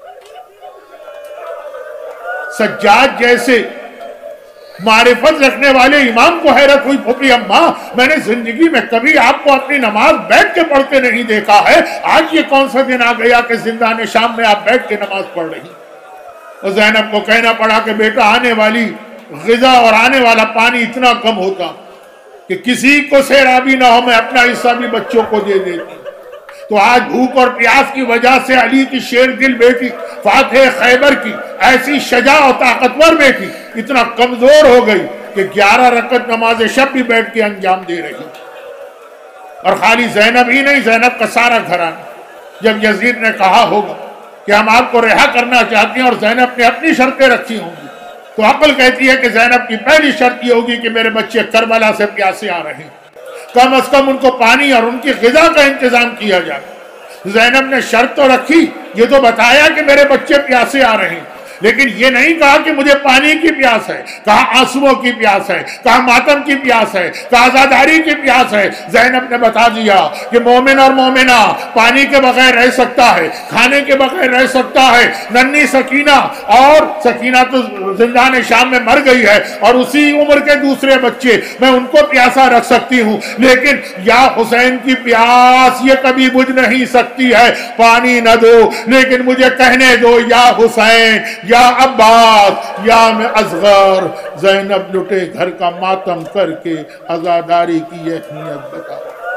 سجاد جیسے معرفت رکھنے والے امام کو حیرت ہوئی، پھوپھی اماں میں نے زندگی میں کبھی آپ کو اپنی نماز بیٹھ کے پڑھتے نہیں دیکھا ہے، آج یہ کون سا دن آ گیا کہ زندان شام میں آپ بیٹھ کے نماز پڑھ رہی؟ اور زینب کو کہنا پڑا کہ بیٹا آنے والی غذا اور آنے والا پانی اتنا کم ہوتا کہ کسی کو سیرابی نہ ہو، میں اپنا حصہ بھی بچوں کو دے دیتی، تو آج بھوک اور پیاس کی وجہ سے علی کی شیر دل بیٹی، فاتح خیبر کی ایسی شجاع اور طاقتور بیٹی اتنا کمزور ہو گئی کہ گیارہ رکعت نماز شب بھی بیٹھ کے انجام دے رہی۔ اور خالی زینب ہی نہیں، زینب کا سارا گھرانہ، جب یزید نے کہا ہوگا کہ ہم آپ کو رہا کرنا چاہتے ہیں اور زینب نے اپنی شرطیں رکھی ہوں گی، تو عقل کہتی ہے کہ زینب کی پہلی شرط یہ ہوگی کہ میرے بچے کربلا سے پیاسے آ رہے ہیں، کم از کم ان کو پانی اور ان کی غذا کا انتظام کیا جائے۔ زینب نے شرط تو رکھی، یہ تو بتایا کہ میرے بچے پیاسے آ رہے ہیں، لیکن یہ نہیں کہا کہ مجھے پانی کی پیاس ہے، کہا آنسوؤں کی پیاس ہے، کہا ماتم کی پیاس ہے، کہا آزاداری کی پیاس ہے۔ زینب نے بتا دیا کہ مومن اور مومنہ پانی کے بغیر رہ سکتا ہے، کھانے کے بغیر رہ سکتا ہے۔ ننھی سکینہ، اور سکینہ تو زندان شام میں مر گئی ہے، اور اسی عمر کے دوسرے بچے میں ان کو پیاسا رکھ سکتی ہوں، لیکن یا حسین کی پیاس یہ کبھی بجھ نہیں سکتی ہے، پانی نہ دو لیکن مجھے کہنے دو یا حسین یا عباس یا میں اصغر۔ زینب لٹے گھر کا ماتم کر کے عزاداری کی اہمیت بتا۔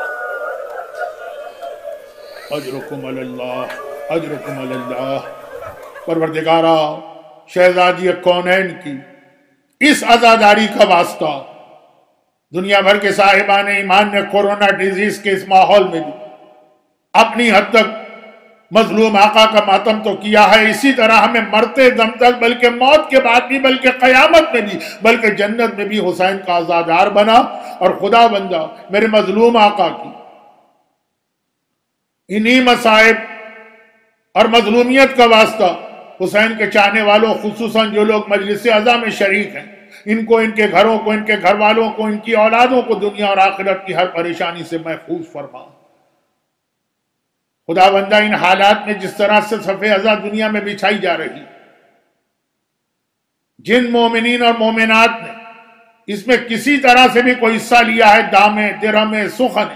اجرکم علی اللہ، اجرکم علی اللہ۔ پروردگارا شہزادی کونین کی اس عزاداری کا واسطہ دنیا بھر کے صاحبان ایمان نے کورونا ڈیزیز کے اس ماحول میں بھی اپنی حد تک مظلوم آقا کا ماتم تو کیا ہے، اسی طرح ہمیں مرتے دم تک، بلکہ موت کے بعد بھی، بلکہ قیامت میں بھی، بلکہ جنت میں بھی حسین کا عزادار بنا۔ اور خدا بندہ میرے مظلوم آقا کی انہی مصائب اور مظلومیت کا واسطہ حسین کے چاہنے والوں، خصوصاً جو لوگ مجلس اعضا میں شریک ہیں، ان کو، ان کے گھروں کو، ان کے گھر والوں کو، ان کی اولادوں کو دنیا اور آخرت کی ہر پریشانی سے محفوظ فرما۔ خدا بندہ ان حالات میں جس طرح سے صف اعضا دنیا میں بچھائی جا رہی، جن مومنین اور مومنات نے اس میں کسی طرح سے بھی کوئی حصہ لیا ہے، دامے، درہمے، سخنے،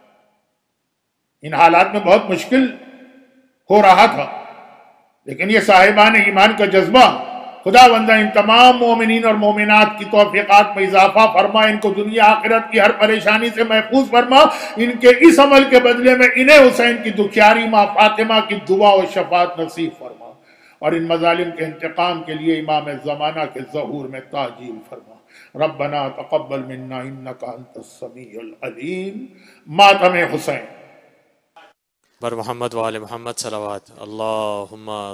ان حالات میں بہت مشکل ہو رہا تھا، لیکن یہ صاحبان ایمان کا جذبہ، خدا بندہ ان تمام مومنین اور مومنات کی توفیقات میں اضافہ فرما، ان کو دنیا آخرت کی ہر پریشانی سے محفوظ فرما، ان کے اس عمل کے بدلے میں انہیں حسین کی دکھیاری ماں فاطمہ کی دعا و شفاعت نصیب فرما، اور ان مظالم کے انتقام کے لیے امام زمانہ کے ظہور میں تعجیل فرما۔ ربنا تقبل منا انک انت السمیع العلیم۔ ماتم حسین بر محمد وآل محمد صلوات۔ اللہم